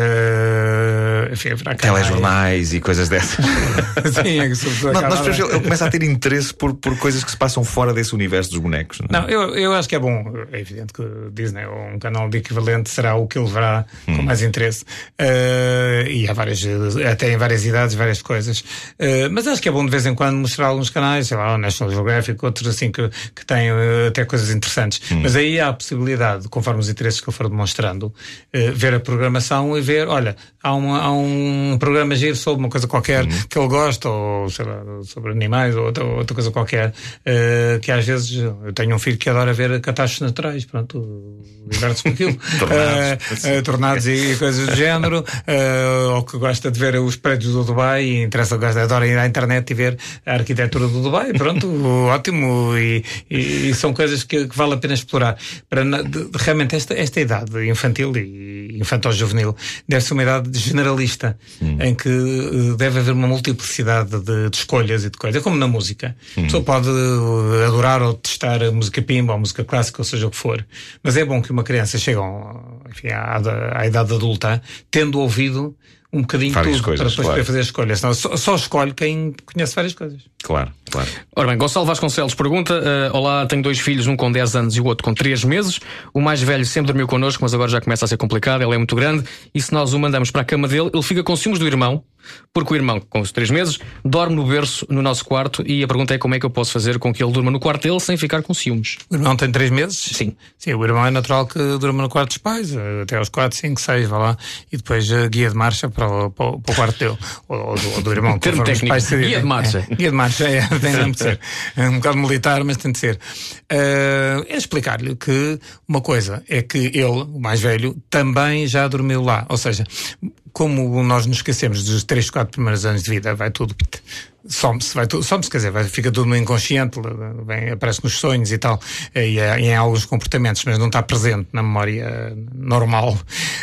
Enfim, telejornais e coisas dessas. Sim, é que ele começa a ter interesse por coisas que se passam fora desse universo dos bonecos. Não, eu acho que é bom. É evidente que o Disney ou um canal de equivalente será o que ele verá com mais interesse. E há até em várias idades, várias coisas. Mas acho que é bom de vez em quando mostrar alguns canais, sei lá, o National Geographic, outros assim que têm até coisas interessantes. Mas aí há a possibilidade, conforme os interesses que ele for demonstrando, ver a programação e ver, olha, há um programa giro sobre uma coisa qualquer que ele gosta, ou sei lá, sobre animais, ou outra coisa qualquer, que às vezes eu tenho um filho que adora ver catástrofes naturais, pronto, diverte-se com aquilo. Tornados e coisas do género, ou que gosta de ver os prédios do Dubai e adora ir à internet e ver a arquitetura do Dubai, pronto, ótimo, e são coisas que vale a pena explorar. Realmente esta idade infantil e infantil-juvenil deve ser uma idade generalista, em que deve haver uma multiplicidade de escolhas e de coisas. É como na música. A pessoa pode adorar ou testar a música pimba ou a música clássica, ou seja o que for. Mas é bom que uma criança chegue à idade adulta tendo ouvido um bocadinho várias tudo coisas, para depois poder fazer as escolhas. Senão só escolhe quem conhece várias coisas. Claro. Ora bem, Gonçalo Vasconcelos pergunta: olá, tenho 2 filhos, um com 10 anos e o outro com 3 meses. O mais velho sempre dormiu connosco, mas agora já começa a ser complicado, ele é muito grande, e se nós o mandamos para a cama dele, ele fica com ciúmes do irmão, porque o irmão, com os 3 meses, dorme no berço no nosso quarto, e a pergunta é como é que eu posso fazer com que ele durma no quarto dele sem ficar com ciúmes. O irmão tem 3 meses? Sim, o irmão é natural que durma no quarto dos pais, até aos 4, 5, 6, vá lá, e depois guia de marcha para o quarto dele, ou do irmão. Termo técnico, guia de marcha. Guia de marcha, tem de ser. É um bocado militar, mas tem de ser. É explicar-lhe que uma coisa é que ele, o mais velho, também já dormiu lá. Ou seja, como nós nos esquecemos dos 3, 4 primeiros anos de vida, vai tudo... Some-se, quer dizer, fica tudo no inconsciente, aparece nos sonhos e tal, e em alguns comportamentos, mas não está presente na memória normal.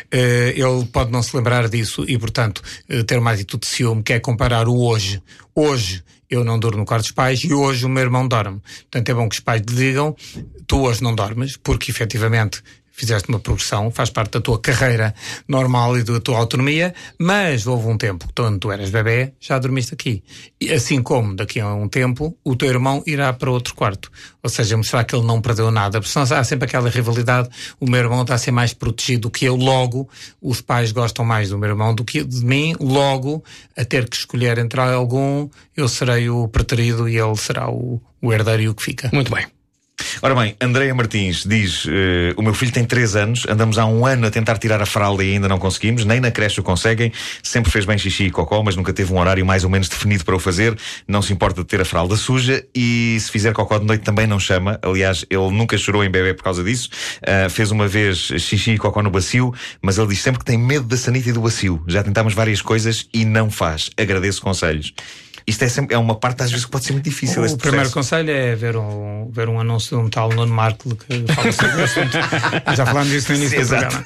Ele pode não se lembrar disso e, portanto, ter uma atitude de ciúme, que é comparar o hoje. Hoje eu não durmo no quarto dos pais e hoje o meu irmão dorme. Portanto, é bom que os pais lhe digam: tu hoje não dormes, porque efetivamente fizeste uma progressão, faz parte da tua carreira normal e da tua autonomia, mas houve um tempo, quando tu eras bebê, já dormiste aqui. E assim como daqui a um tempo o teu irmão irá para outro quarto. Ou seja, mostrar que ele não perdeu nada. Porque senão há sempre aquela rivalidade: o meu irmão está a ser mais protegido do que eu, logo os pais gostam mais do meu irmão do que de mim, logo a ter que escolher entre algum, eu serei o preterido e ele será o herdeiro e o que fica. Muito bem. Ora bem, Andréia Martins diz: o meu filho tem 3 anos, andamos há 1 ano a tentar tirar a fralda e ainda não conseguimos, nem na creche o conseguem. Sempre fez bem xixi e cocó, mas nunca teve um horário mais ou menos definido para o fazer. Não se importa de ter a fralda suja e se fizer cocó de noite também não chama. Aliás, ele nunca chorou em bebê por causa disso. Fez uma vez xixi e cocó no bacio, mas ele diz sempre que tem medo da sanita e do bacio. Já tentámos várias coisas e não faz. Agradeço conselhos. Isto é uma parte às vezes que pode ser muito difícil. O primeiro conselho é ver um anúncio do metal no Marco que fala sobre o assunto. Já falámos disso no início do programa.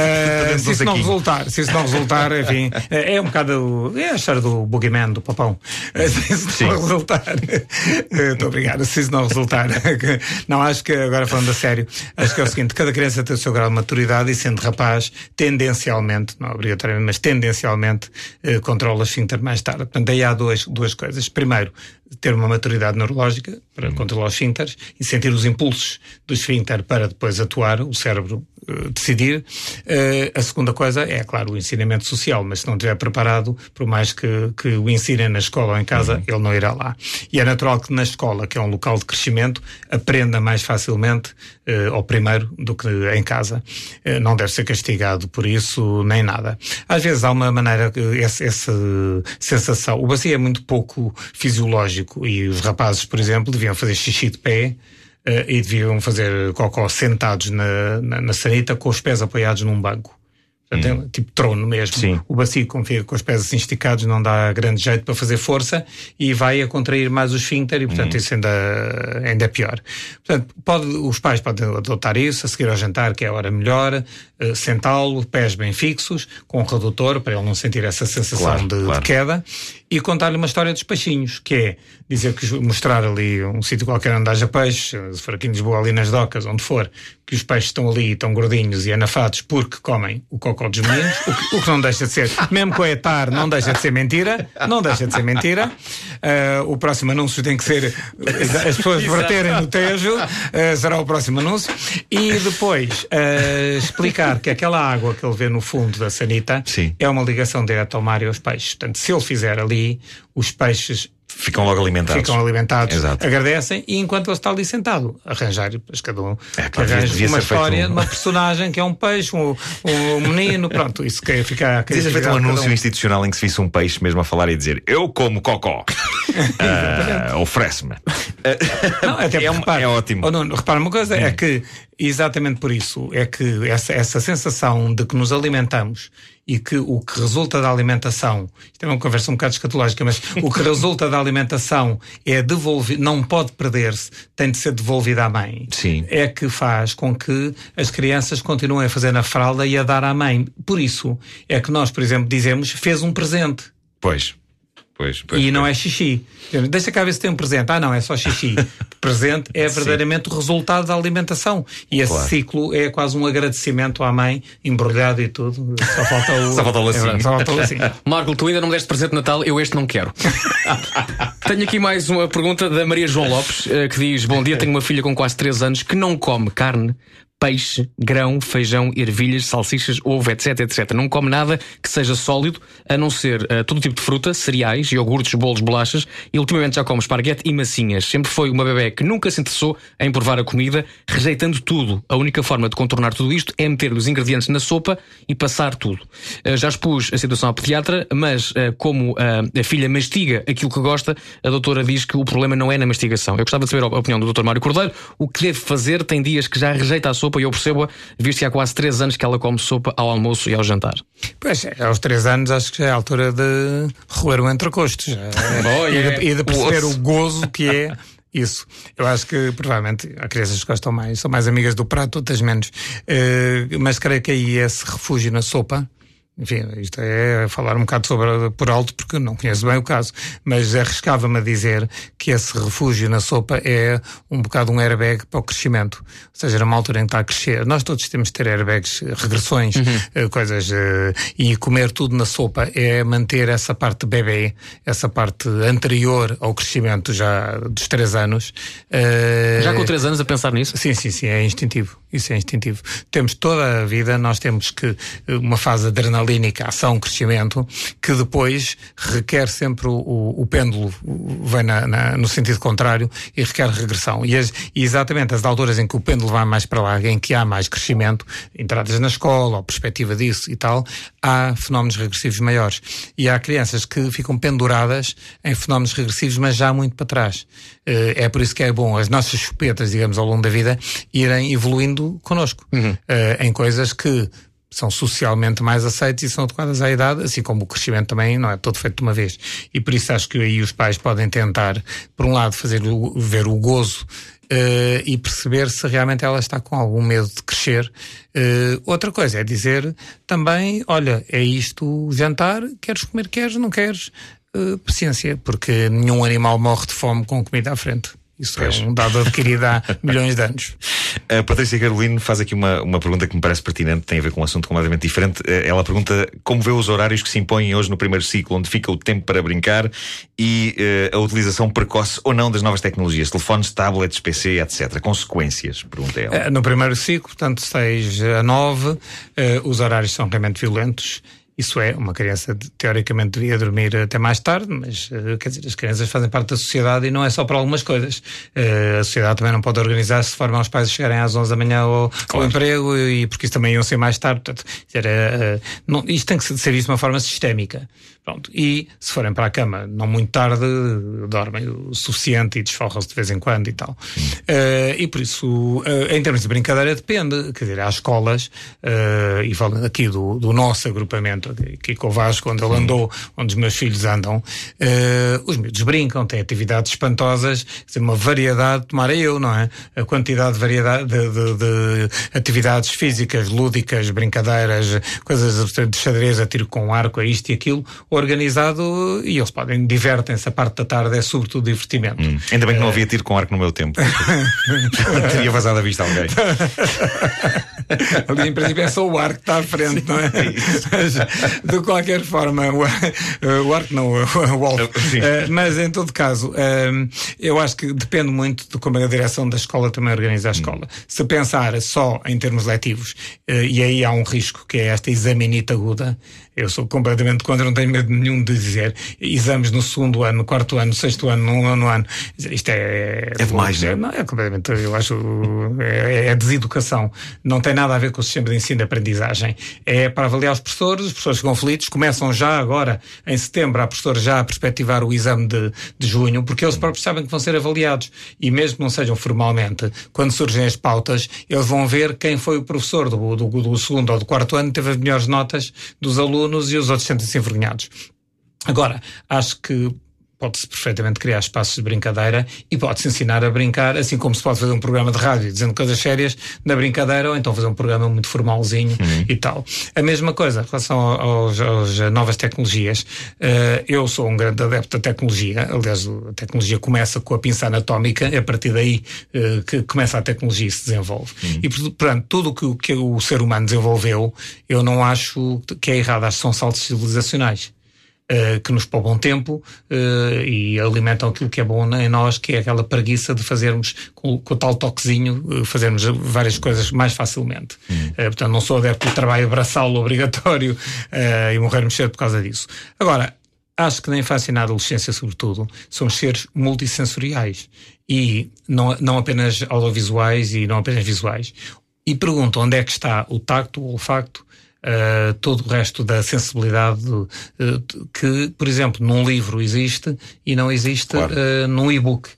Se isso não resultar, enfim, é um bocado a história do Boogeyman, do Papão. Se isso não resultar, muito obrigado. Se isso não resultar, não, acho que agora falando a sério, acho que é o seguinte: cada criança tem o seu grau de maturidade e, sendo rapaz, tendencialmente, não obrigatoriamente, mas tendencialmente, controla o esfíncter mais tarde. Portanto, aí há duas coisas. Primeiro, ter uma maturidade neurológica para controlar os esfíncteres e sentir os impulsos do esfíncter para depois atuar. O cérebro decidir. A segunda coisa é, claro, o ensinamento social, mas se não estiver preparado, por mais que o ensinem na escola ou em casa, ele não irá lá. E é natural que na escola, que é um local de crescimento, aprenda mais facilmente ao primeiro do que em casa. Não deve ser castigado por isso, nem nada. Às vezes há uma maneira, essa sensação, o bacio é muito pouco fisiológico e os rapazes, por exemplo, deviam fazer xixi de pé e deviam fazer cocó sentados na sanita com os pés apoiados num banco. Portanto, tipo trono mesmo. Sim. O bacio, como fica com os pés assim esticados, não dá grande jeito para fazer força e vai a contrair mais o esfíncter e, portanto, isso ainda é pior. Portanto, os pais podem adotar isso, a seguir ao jantar, que é a hora melhor, sentá-lo, pés bem fixos, com um redutor, para ele não sentir essa sensação de queda, e contar-lhe uma história dos peixinhos, que é dizer mostrar ali um sítio qualquer onde haja peixe, se for aqui em Lisboa, ali nas docas, onde for, que os peixes estão ali, estão gordinhos e anafados porque comem o cocó dos meninos, o que não deixa de ser, mesmo com a etar, não deixa de ser mentira, o próximo anúncio tem que ser as pessoas verterem no Tejo, será o próximo anúncio, e depois explicar que aquela água que ele vê no fundo da sanita é uma ligação direta ao mar e aos peixes. Portanto, se ele fizer ali, os peixes ficam logo alimentados. Exato. Agradecem, e enquanto ele está ali sentado, arranjar, cada um arranja uma história de uma personagem que é um peixe, um menino, pronto, isso que fica. Devia ser feito um anúncio institucional em que se visse um peixe mesmo a falar e dizer: eu como cocó, oferece-me. É ótimo. Oh, não, repara uma coisa, é que exatamente por isso é que essa sensação de que nos alimentamos e que o que resulta da alimentação, isto é uma conversa um bocado escatológica, mas o que resulta da alimentação é devolvido, não pode perder-se, tem de ser devolvido à mãe. Sim. É que faz com que as crianças continuem a fazer na fralda e a dar à mãe. Por isso é que nós, por exemplo, dizemos: fez um presente. Pois. E não é xixi. Deixa cá ver se tem um presente. Não, é só xixi. Presente é verdadeiramente o resultado da alimentação. E esse ciclo é quase um agradecimento à mãe, embrulhado e tudo. Só falta o lacinho. Marco, tu ainda não me deste presente de Natal, eu este não quero. Tenho aqui mais uma pergunta da Maria João Lopes, que diz: bom dia, tenho uma filha com quase 3 anos que não come carne, peixe, grão, feijão, ervilhas, salsichas, ovo, etc, etc. Não come nada que seja sólido, a não ser todo tipo de fruta, cereais, iogurtes, bolos, bolachas, e ultimamente já come esparguete e massinhas. Sempre foi uma bebé que nunca se interessou em provar a comida, rejeitando tudo. A única forma de contornar tudo isto é meter os ingredientes na sopa e passar tudo. Já expus a situação à pediatra, mas como a filha mastiga aquilo que gosta, a doutora diz que o problema não é na mastigação. Eu gostava de saber a opinião do Dr. Mário Cordeiro. O que deve fazer? Tem dias que já rejeita a sopa, e eu percebo-a, visto que há quase 3 anos que ela come sopa ao almoço e ao jantar. Pois, aos 3 anos acho que já é a altura de roer o entrecosto e de perceber o gozo que é isso. Eu acho que provavelmente há crianças que gostam mais, são mais amigas do prato, outras menos, mas creio que aí esse refúgio na sopa, enfim, isto é falar um bocado por alto, porque não conheço bem o caso, mas arriscava-me a dizer que esse refúgio na sopa é um bocado um airbag para o crescimento. Ou seja, numa altura em que está a crescer, nós todos temos de ter airbags, regressões, coisas, e comer tudo na sopa é manter essa parte bebê, essa parte anterior ao crescimento já dos 3 anos. Já com 3 anos a pensar nisso? Sim, é instintivo. Isso é instintivo. Temos toda a vida, nós temos que uma fase adrenalínica, ação, crescimento, que depois requer sempre o pêndulo, vem no sentido contrário e requer regressão. E exatamente as alturas em que o pêndulo vai mais para lá, em que há mais crescimento, entradas na escola, ou perspectiva disso e tal, há fenómenos regressivos maiores. E há crianças que ficam penduradas em fenómenos regressivos, mas já muito para trás. É por isso que é bom as nossas chupetas, digamos, ao longo da vida, irem evoluindo connosco, em coisas que são socialmente mais aceites e são adequadas à idade, assim como o crescimento também não é todo feito de uma vez. E por isso acho que aí os pais podem tentar, por um lado, ver o gozo e perceber se realmente ela está com algum medo de crescer. Outra coisa é dizer também: olha, é isto o jantar, queres comer, queres, não queres? Paciência, porque nenhum animal morre de fome com comida à frente. Isso é um dado adquirido há milhões de anos. A Patrícia Carolino faz aqui uma pergunta que me parece pertinente, tem a ver com um assunto completamente diferente. Ela pergunta como vê os horários que se impõem hoje no primeiro ciclo, onde fica o tempo para brincar e a utilização precoce ou não das novas tecnologias, telefones, tablets, PC, etc. Consequências, pergunta ela. No primeiro ciclo, portanto 6 a 9, os horários são realmente violentos. Isso é, uma criança teoricamente devia dormir até mais tarde, mas quer dizer, as crianças fazem parte da sociedade e não é só para algumas coisas. A sociedade também não pode organizar-se de forma aos pais chegarem às 11 da manhã ao emprego, e porque isso também iam ser mais tarde. Portanto, isto tem que ser visto de uma forma sistémica. Pronto. E se forem para a cama não muito tarde, dormem o suficiente e desforram-se de vez em quando e tal. E por isso, em termos de brincadeira, depende. Quer dizer, há escolas, e falando aqui do nosso agrupamento, aqui com o Vasco, onde ele andou, onde os meus filhos andam, os miúdos brincam, têm atividades espantosas, quer dizer, uma variedade, tomara eu, não é? A quantidade de variedade de atividades físicas, lúdicas, brincadeiras, coisas de xadrez, a tiro com arco, a isto e aquilo, organizado, e eles divertem-se. A parte da tarde é sobretudo divertimento. Ainda bem que não havia tiro com arco no meu tempo. Teria vazado a vista alguém. Ali em princípio é só o arco que está à frente, não é? Mas, de qualquer forma, o arco não, o Wolf. Mas em todo caso, eu acho que depende muito de como a direção da escola também organiza a escola. Se pensar só em termos letivos, e aí há um risco que é esta examinita aguda. Eu sou completamente contra, não tenho medo nenhum de dizer exames no segundo ano, no quarto ano, no sexto ano, no nono ano. Isto é demais, não é completamente, eu acho, é deseducação. Não tem nada a ver com o sistema de ensino e aprendizagem. É para avaliar os professores conflitos, começam já agora, em setembro, há professores já a perspectivar o exame de junho, porque eles próprios sabem que vão ser avaliados. E mesmo que não sejam formalmente, quando surgem as pautas, eles vão ver quem foi o professor do segundo ou do quarto ano que teve as melhores notas dos alunos e os outros sentem-se envergonhados. Agora, acho que pode-se perfeitamente criar espaços de brincadeira e pode-se ensinar a brincar, assim como se pode fazer um programa de rádio dizendo coisas sérias na brincadeira, ou então fazer um programa muito formalzinho e tal. A mesma coisa em relação às novas tecnologias. Eu sou um grande adepto da tecnologia. Aliás, a tecnologia começa com a pinça anatómica, é a partir daí que começa a tecnologia e se desenvolve. E, portanto, tudo o que o ser humano desenvolveu, eu não acho que é errado, acho que são saltos civilizacionais. Que nos poupam tempo e alimentam aquilo que é bom em nós, que é aquela preguiça de fazermos com o tal toquezinho, fazermos várias coisas mais facilmente. Portanto, não sou adepto do trabalho braçal obrigatório e morrermos cedo por causa disso. Agora, acho que na infância e na adolescência, sobretudo, somos seres multissensoriais e não apenas audiovisuais e não apenas visuais. E pergunto onde é que está o tacto, o olfacto, todo o resto da sensibilidade que, por exemplo, num livro existe e não existe num e-book.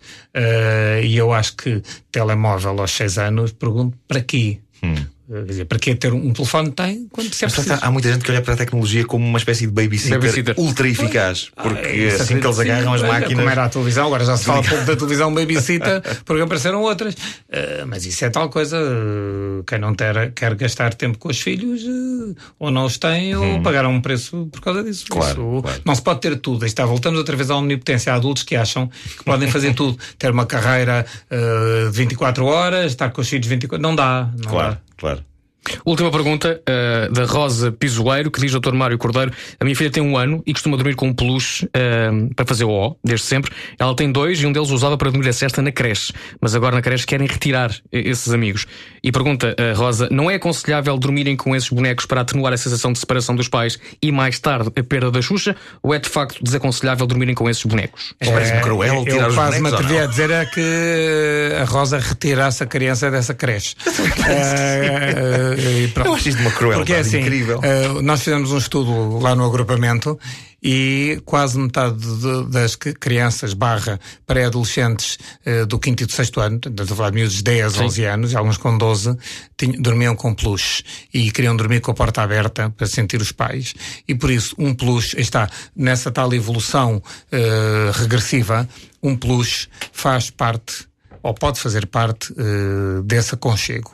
E eu acho que telemóvel aos 6 anos, pergunto, para quê? Quer dizer, para que ter um telefone tem quando se é preciso? Há muita gente que olha para a tecnologia como uma espécie de babysitter ultra eficaz, porque assim que eles agarram as máquinas. Como era a televisão, agora já se fala pouco da televisão babysitter, porque apareceram outras. Mas isso é tal coisa, quem não quer gastar tempo com os filhos, ou não os tem, ou pagaram um preço por causa disso. Claro. Não se pode ter tudo. Voltamos outra vez à omnipotência. Há adultos que acham que podem fazer tudo. Ter uma carreira de 24 horas, estar com os filhos 24 horas. Não dá. Claro. Última pergunta da Rosa Pisoeiro, que diz: Dr. Mário Cordeiro, a minha filha tem 1 ano e costuma dormir com um peluche para fazer o O, desde sempre. Ela tem 2 e um deles usava para dormir a cesta na creche, mas agora na creche querem retirar esses amigos. E pergunta a Rosa: não é aconselhável dormirem com esses bonecos para atenuar a sensação de separação dos pais e mais tarde a perda da Xuxa, ou é de facto desaconselhável dormirem com esses bonecos? Parece-me cruel tirar os bonecos. Eu quase me atrevi a dizer que a Rosa retirasse a criança dessa creche. Eu acho isto uma crueldade assim, incrível. Nós fizemos um estudo lá no agrupamento e quase metade das crianças / pré-adolescentes do 5º e do 6º ano, estamos a falar de miúdos de 10, 11 anos, alguns com 12, dormiam com peluche e queriam dormir com a porta aberta para sentir os pais. E por isso um peluche está nessa tal evolução regressiva. Um peluche faz parte, ou pode fazer parte, desse aconchego.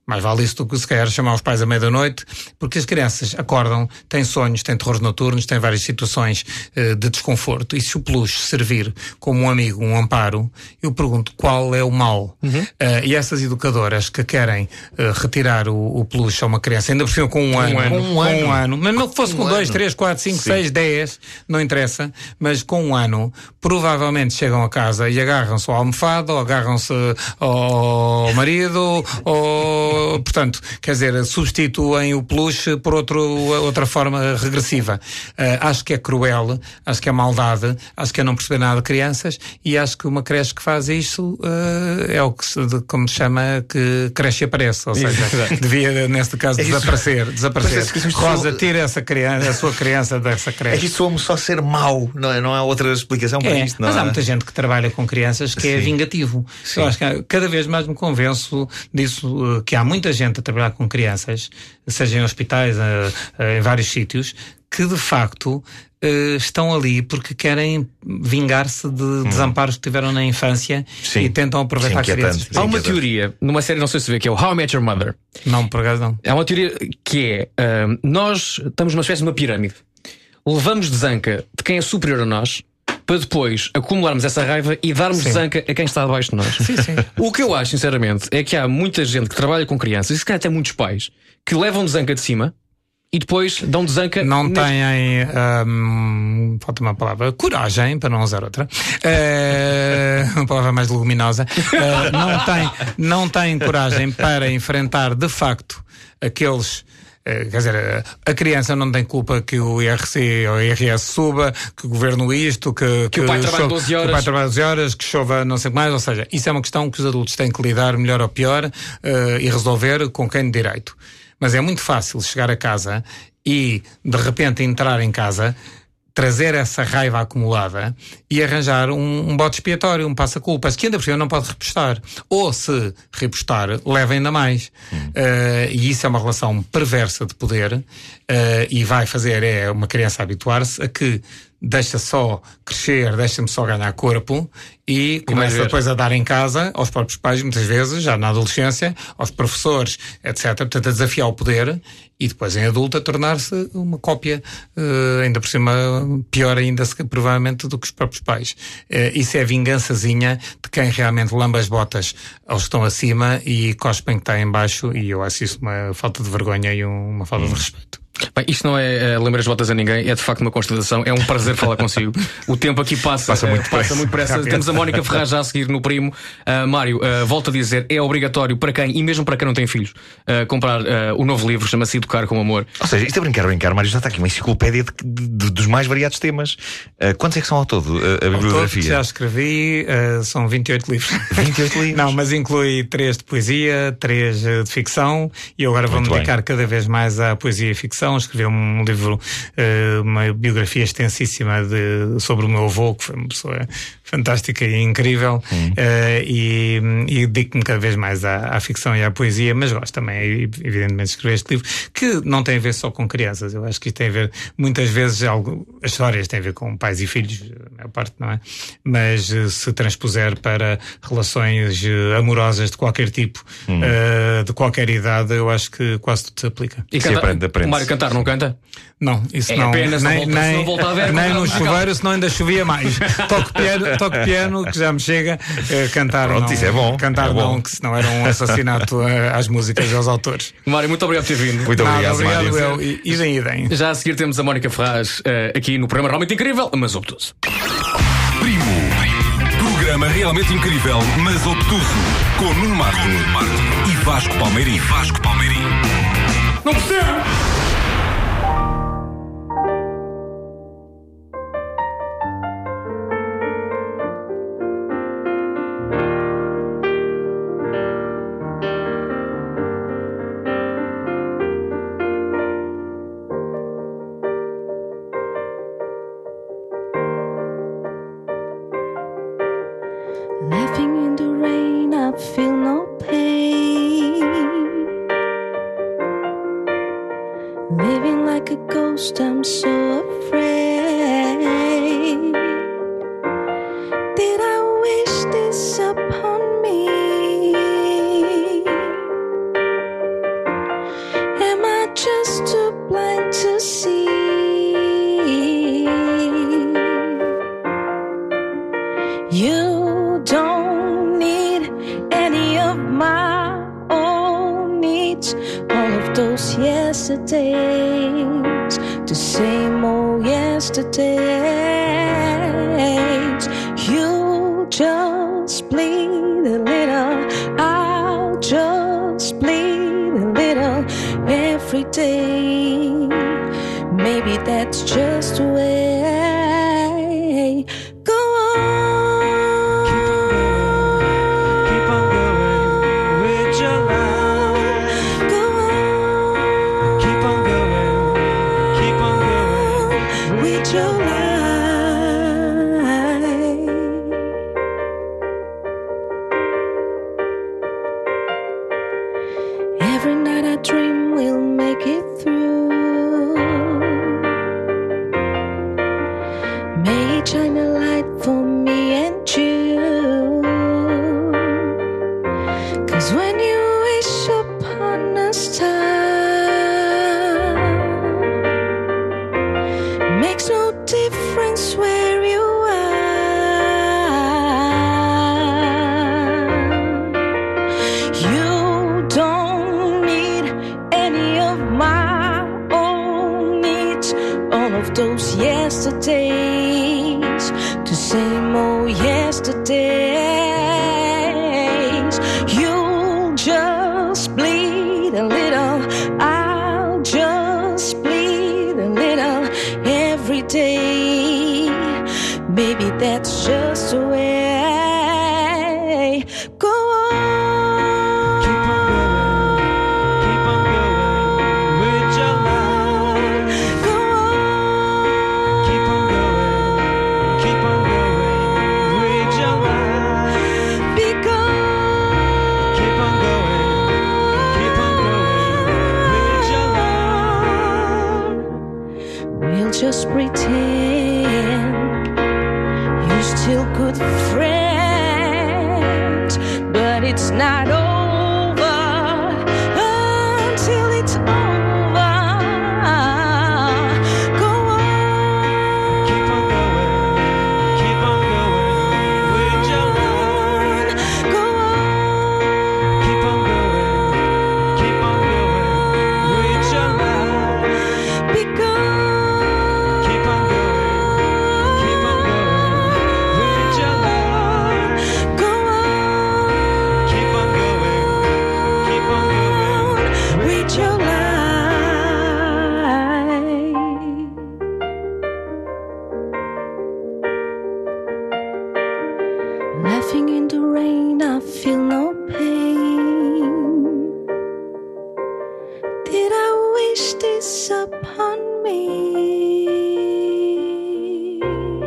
Mais vale isso do que se calhar chamar os pais à meia-da-noite, porque as crianças acordam, têm sonhos, têm terrores noturnos, têm várias situações de desconforto. E se o peluche servir como um amigo, um amparo, eu pergunto qual é o mal. E essas educadoras que querem retirar o peluche a uma criança, ainda por cima com um ano, mas não fosse com 2, 3, 4, 5, 6, 10, não interessa, mas com um ano, provavelmente chegam a casa e agarram-se ao almofado, ou agarram-se ao marido, ou portanto, quer dizer, substituem o peluche por outra forma regressiva. Acho que é cruel, acho que é maldade, acho que é não perceber nada de crianças, e acho que uma creche que faz isso é o que como se chama, que cresce e aparece, ou seja, devia neste caso desaparecer. Rosa, tira essa criança, a sua criança dessa creche. É que isso só ser mau, não há outra explicação para isto. Mas há muita gente que trabalha com crianças que é vingativo. Eu acho que cada vez mais me convenço disso, que há muita gente a trabalhar com crianças, seja em hospitais, em vários sítios, que de facto estão ali porque querem vingar-se de desamparos que tiveram na infância e tentam aproveitar crianças. Há uma teoria, numa série, não sei se vê, que é o How I Met Your Mother. Não, por acaso não. É uma teoria que é, nós estamos numa espécie de uma pirâmide. Levamos de zanca de quem é superior a nós, para depois acumularmos essa raiva e darmos zanca a quem está abaixo de nós. O que eu acho, sinceramente, é que há muita gente que trabalha com crianças, e se calhar até muitos pais, que levam de zanca de cima e depois dão de zanca. Não têm, falta uma palavra, coragem, para não usar outra, uma palavra mais luminosa, não têm coragem para enfrentar de facto aqueles. Quer dizer, a criança não tem culpa que o IRC ou o IRS suba, que o governo isto, que o pai trabalha 12 horas. Que o pai trabalha 12 horas, que chova não sei o que mais. Ou seja, isso é uma questão que os adultos têm que lidar melhor ou pior e resolver com quem de direito. Mas é muito fácil chegar a casa e de repente entrar em casa, trazer essa raiva acumulada e arranjar um bode expiatório, um passa-culpas, que ainda por cima não pode repostar. Ou se repostar, leva ainda mais. E isso é uma relação perversa de poder e vai fazer uma criança habituar-se a que deixa só crescer, deixa-me só ganhar corpo e começa depois a dar em casa aos próprios pais, muitas vezes, já na adolescência, aos professores, etc. Portanto, a desafiar o poder e depois em adulto a tornar-se uma cópia, ainda por cima, pior ainda, provavelmente, do que os próprios pais. Isso é a vingançazinha de quem realmente lamba as botas aos que estão acima e cospem que está em baixo, e eu acho isso uma falta de vergonha e uma falta de respeito. Bem, isto não é lembrar as botas a ninguém, é de facto uma constatação. É um prazer falar consigo. O tempo aqui passa muito depressa. Temos a Mónica Ferraz já a seguir no Primo. Mário, volto a dizer, é obrigatório para quem, e mesmo para quem não tem filhos, comprar o novo livro, chama-se Educar com Amor. Ou seja, isto é brincar, Mário, já está aqui uma enciclopédia dos mais variados temas. Quantos é que são ao todo a bibliografia? Já escrevi, são 28 livros. 28 livros? Não, mas inclui 3 de poesia, 3 de ficção, e eu agora vou-me dedicar cada vez mais à poesia e ficção. Escrevi um livro, uma biografia extensíssima sobre o meu avô, que foi uma pessoa fantástica e incrível, e dedico-me cada vez mais à ficção e à poesia, mas gosto também, evidentemente, de escrever este livro, que não tem a ver só com crianças. Eu acho que isto tem a ver, muitas vezes, as histórias têm a ver com pais e filhos, a maior parte, não é? Mas se transpuser para relações amorosas de qualquer tipo, de qualquer idade, eu acho que quase tudo se aplica. E aprende. O Mário cantar não canta? Não, isso não. Apenas nem volta a ver, nem no chuveiro, senão ainda chovia mais. Toco piano, que já me chega. Cantar pronto, não. Isso é bom. Cantar não, que senão era um assassinato às músicas e aos autores. Mário, muito obrigado por ter vindo. Muito obrigado, Mário. Idem. Já a seguir temos a Mónica Ferraz aqui no programa realmente incrível, mas obtuso. Primo. Programa realmente incrível, mas obtuso. Com Nuno Marco e Vasco Palmeirim. Não percebo! Laughing in the rain, I feel no pain. Living like a ghost, I'm so afraid. Did I wish this upon me? You don't need any of my own needs. All of those yesterdays, the same old yesterdays. You just bleed a little, I'll just bleed a little every day. Maybe that's just the way. Go on, keep on going with your life. Go on, keep on going with your life. Every night I dream we'll make it through. May it shine a light for me and you. 'Cause when you wish upon a star, makes no difference where you are. You don't need any of my own needs. All of those yesterdays, the same old yesterdays. You'll just bleed a little, I'll just bleed a little every day. Maybe that's just the way. Go on, keep on going with your life. Go on, keep on going with your life. Be gone, keep on going with your life. We'll just pretend you're still good friends, but it's not over until it's over. Go on, keep on going with your life. Go on, keep on going with your life. Be gone, keep on going with your life. Go on, keep on going with your life. Laughing in the rain, I feel no pain. Did I wish this upon me?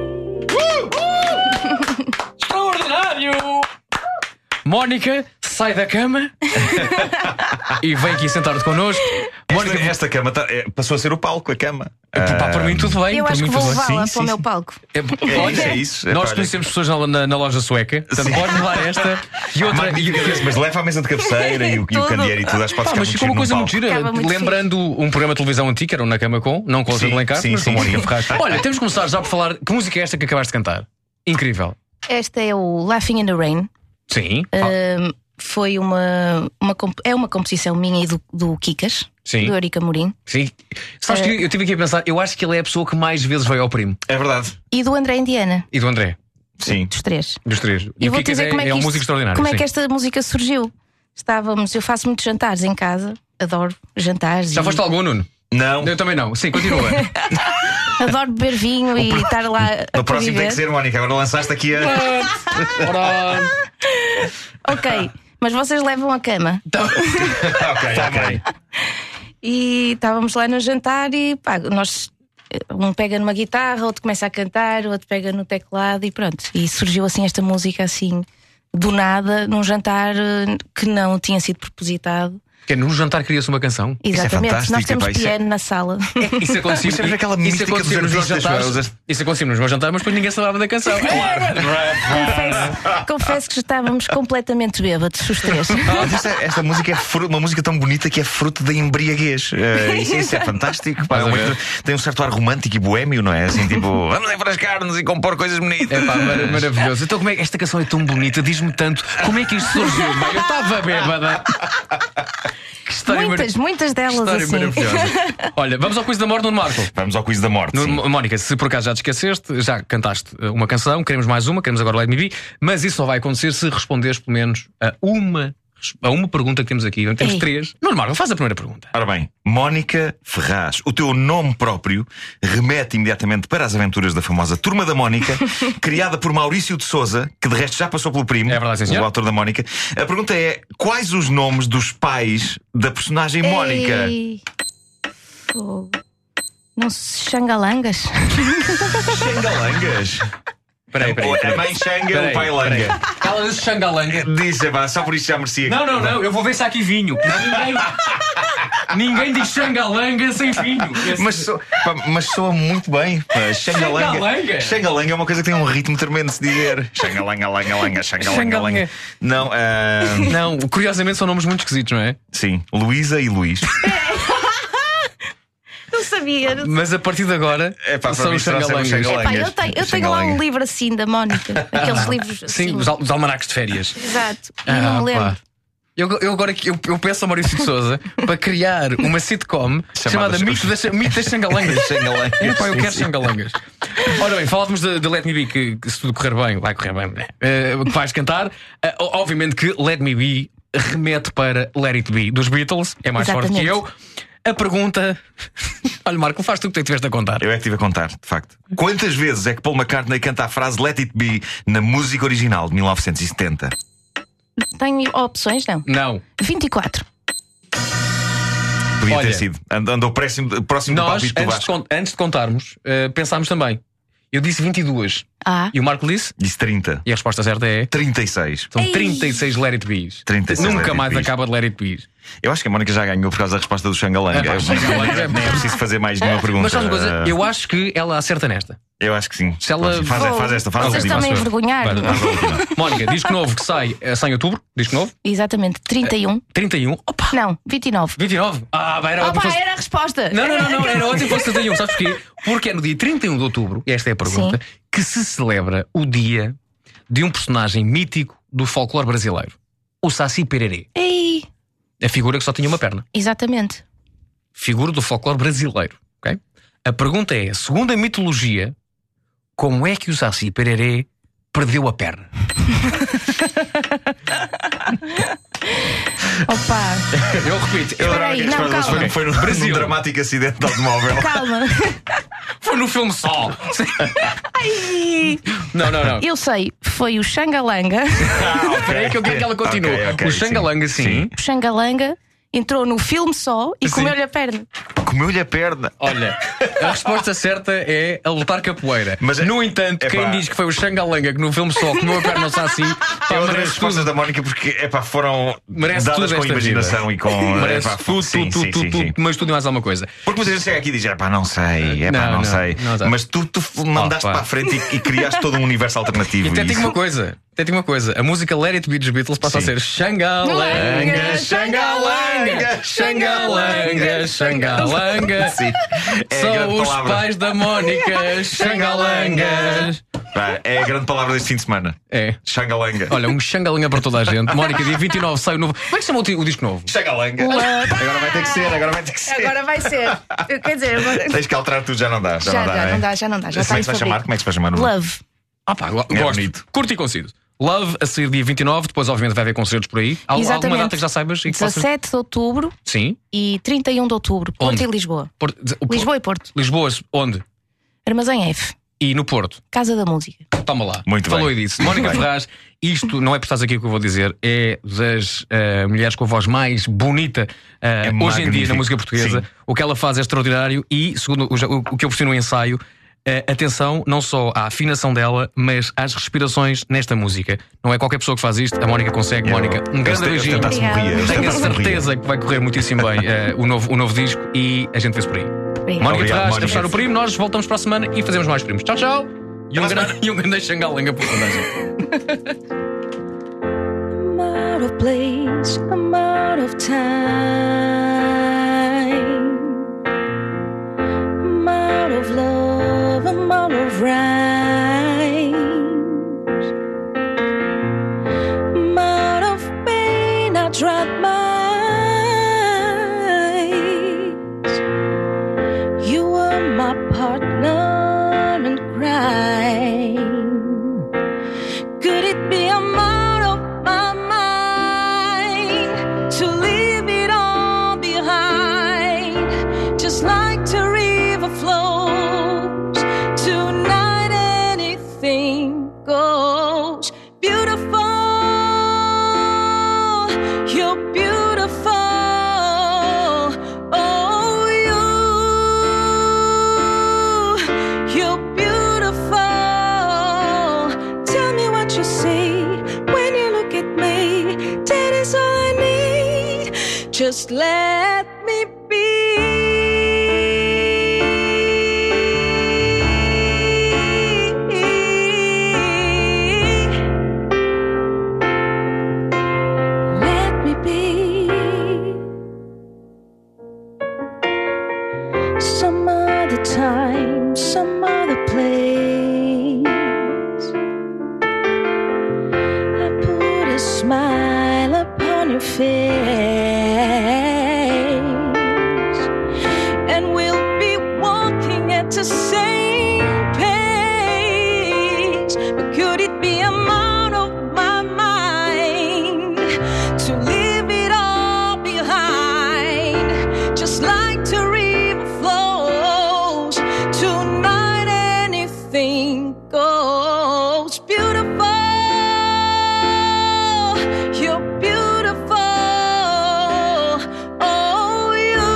Extraordinário! Mónica, sai da cama e vem aqui sentar-te connosco. Mónica, Esta cama passou a ser o palco, a cama. pá, para mim tudo bem. Eu para acho mim que vou tudo bem. levá-la Sim, para o sim. meu palco. É isso. Nós Olha, conhecemos pessoas na loja sueca, portanto pode levar esta e outra. mas leva a mesa de cabeceira e o candeeiro e tudo. Acho que pode Pá, ficar mas muito ficou uma coisa giro muito num gira. Ficava muito Lembrando um programa de televisão antigo, que era o Na Cama Com, não com o Sim, Blancar, sim, mas com sim, Mónica sim. Ferraz. Olha, temos de começar já por falar. Que música é esta que acabaste de cantar? Incrível. Esta é o Laughing in the Rain. Sim. Foi uma composição minha e do Kikas, Sim. do Eurico Amorim. Sim. Sabes que eu estive aqui a pensar, eu acho que ele é a pessoa que mais vezes veio ao primo. É verdade. E do André Indiana. E do André. Sim. Dos três. Dos três. E o vou Kikas dizer como é um isto- músico extraordinário. Como é sim. que esta música surgiu? Eu faço muitos jantares em casa, adoro jantares. Já e foste a algum, Nuno? Não. Eu também não. Sim, continua. adoro beber vinho e estar lá a No próximo tem conviver. que ser, Mónica. Agora lançaste aqui a. Ok, mas vocês levam a cama. Ok. E estávamos lá no jantar e pá, um pega numa guitarra, outro começa a cantar, outro pega no teclado e pronto. E surgiu assim esta música assim do nada, num jantar que não tinha sido propositado. Que no jantar cria-se uma canção. Exatamente, nós temos piano na sala. Isso acontecia, Isso é aquela mística dos nos meus artistas, jantares. Isso acontecia nos meus jantares, mas depois ninguém se falava da canção. Confesso Confesso que já estávamos completamente bêbados, os três. Esta música é uma música tão bonita que é fruto da embriaguez. Isso é fantástico. Pá, tem um certo ar romântico e boémio, não é? Assim, tipo, vamos enfrascar-nos e compor coisas bonitas. É pá, maravilhoso. Então, como é que esta canção é tão bonita? Diz-me tanto. Como é que isto surgiu? Bem, eu estava bêbada. Que história muitas delas assim. Maravilhosa. Olha, vamos ao quiz da morte, Nuno Marco. Vamos ao quiz da morte. Mónica, se por acaso já te esqueceste, já cantaste uma canção, queremos mais uma, queremos agora Let Me Be, mas isso só vai acontecer se responderes pelo menos a uma pergunta que temos aqui. Temos 3. Nuno Marco, faz a primeira pergunta. Ora bem, Mónica Ferraz, o teu nome próprio remete imediatamente para as aventuras da famosa Turma da Mónica, criada por Maurício de Sousa, que de resto já passou pelo primo, o autor da Mónica. A pergunta é: quais os nomes dos pais da personagem Mónica? Não se Xangalangas? Xangalangas? Peraí. A mãe Xanga, o pai Langa. Ela disse Xangalanga. Disse, só por isso já merecia. Não, eu vou ver se há aqui vinho. Ninguém diz Xangalanga sem vinho. Mas soa muito bem. Xangalanga. Xangalanga é uma coisa que tem um ritmo tremendo de se dizer. Xangalanga, langa, langa, Xangalanga, langa. Não, curiosamente são nomes muito esquisitos, não é? Sim, Luísa e Luís. Não sabia. Mas a partir de agora são os Xangalangas. Eu tenho lá um livro assim da Mónica. Aqueles livros assim. Sim, os almanacs de férias. Exato. E não me lembro. Eu agora eu peço ao Maurício de Sousa para criar uma sitcom chamada Mito das Xangalangas. Eu quero Xangalangas. Ora bem, falávamos de Let Me Be, que se tudo correr bem, vai correr bem, que vais cantar. Obviamente que Let Me Be remete para Let It Be dos Beatles, é mais forte que eu. A pergunta. Olha, Marco, faz tu que estiveste a contar. Eu é que estive a contar, de facto. Quantas vezes é que Paul McCartney canta a frase Let It Be na música original de 1970? Tenho opções, não? Não. 24. Podia ter sido. Andou próximo do palpite do Vasco. Antes de contarmos, pensámos também. Eu disse 22. E o Marco disse? Disse 30. E a resposta certa é? 36. São 36 Let It Be's. Nunca mais acaba de Let It Be's. Eu acho que a Mónica já ganhou por causa da resposta do Xangalanga. Nem é preciso fazer mais nenhuma pergunta. Mas sabe uma coisa? Eu acho que ela acerta nesta. Eu acho que sim. Se ela... Faz esta. Vocês estão a envergonhar. Mónica, disco novo que sai em outubro. Disco novo? Exatamente, 31. 31? Opa. Não, 29. 29? Era a resposta. Não, era ótimo que fosse 31. Sabes porquê? Porque é no dia 31 de outubro, e esta é a pergunta, que se celebra o dia de um personagem mítico do folclore brasileiro, o Saci Pererê. A figura que só tinha uma perna. Exatamente. Figura do folclore brasileiro, ok? A pergunta é, segundo a mitologia, como é que o Saci Pererê perdeu a perna? Opa! Eu repito. Foi num dramático acidente de automóvel. Calma. Foi no filme Sol. Não. Eu sei, foi o Xangalanga. Espera aí que eu quero que ela continue. O Xangalanga, sim. O Xangalanga entrou no filme só e comeu-lhe a perna. Comeu-lhe a perna. Olha, a resposta certa é a lutar capoeira. Mas, no entanto, quem diz que foi o Xangalanga que no filme só comeu a perna ao Saci, é uma das respostas da Mónica, porque foram dadas com imaginação e com. Merece tudo, mas tudo e mais alguma coisa. Porque muitas vezes chega aqui e diz: não sei, não sei. Mas tu mandaste para a frente e criaste todo um universo alternativo. E até digo uma coisa: a música Let It Be dos Beatles passa a ser Xangalanga, Xangalanga, Xangalanga, Xangalanga. Sim. São os pais da Mónica, Xangalangas. É a grande palavra deste fim de semana. É. Xangalanga. Olha, um Xangalanga para toda a gente. Mónica, dia 29 sai o novo. Como é que se chama o disco novo? Xangalanga. Agora vai ter que ser. Agora vai ser. Quer dizer, agora... Tens que alterar tudo, já não dá. Já não dá. Já como é que se vai chamar? Como é que se vai chamar? Love. Gosto. Curto e conciso. Love a sair dia 29, depois obviamente vai haver concertos por aí. Alguma data que já saibas? 17 de outubro. Sim. E 31 de outubro. Porto e Lisboa. Lisboa e Porto. Lisboa, onde? Armazém F. E no Porto? Casa da Música. Toma lá. Muito Falou bem. disso. Mónica Ferraz, isto não é por estás aqui o que eu vou dizer, é das mulheres com a voz mais bonita hoje em dia na música portuguesa. Sim. O que ela faz é extraordinário e, segundo o que eu percebi no ensaio, atenção não só à afinação dela, mas às respirações nesta música. Não é qualquer pessoa que faz isto. A Mónica consegue. Mónica, um grande beijinho. Tenho a certeza que vai correr muitíssimo bem o novo disco e a gente vê-se por aí. Mónica Ferraz, a fechar o primo. Nós voltamos para a semana e fazemos mais primos. Tchau, tchau. E um grande Xangalanga por toda a gente. I'm out of place, I'm out of time. I'm out of love, I'm out of rhymes. I'm out of pain, I tried my eyes. You were my partner in crime. Could it be I'm out of my mind to leave it all behind? Just like the river flows, tonight anything goes. Beautiful, you're beautiful. Oh, you're beautiful. Tell me what you see when you look at me. That is all I need. Just let me be. Let me be. Some other time, some other place, I put a smile upon your face, and we'll be walking at the same pace. But could it be I'm out of my mind to leave it all behind? Just like the river flows, tonight anything goes. Beautiful, you're beautiful. Oh,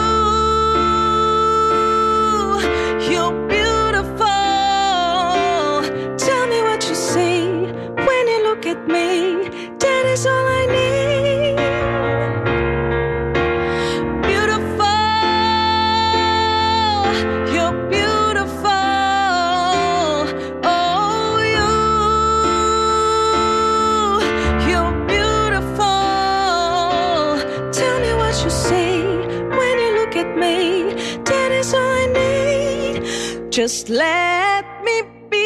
you're beautiful. Tell me what you see when you look at me. That is all I need. Beautiful, you're beautiful. Oh, you're beautiful. Tell me what you see when you look at me. That is all I need. Just let me be.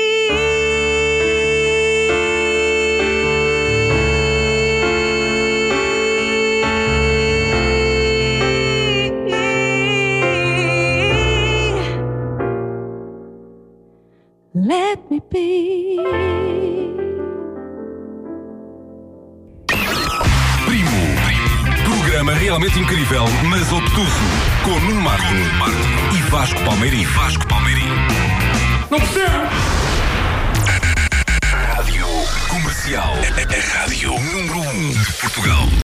Let me be. Primo. Programa realmente incrível, mas obtuso. Com Nuno Marco e Vasco Palmeirim. Não percebo! Rádio Comercial. A rádio número 1 de Portugal.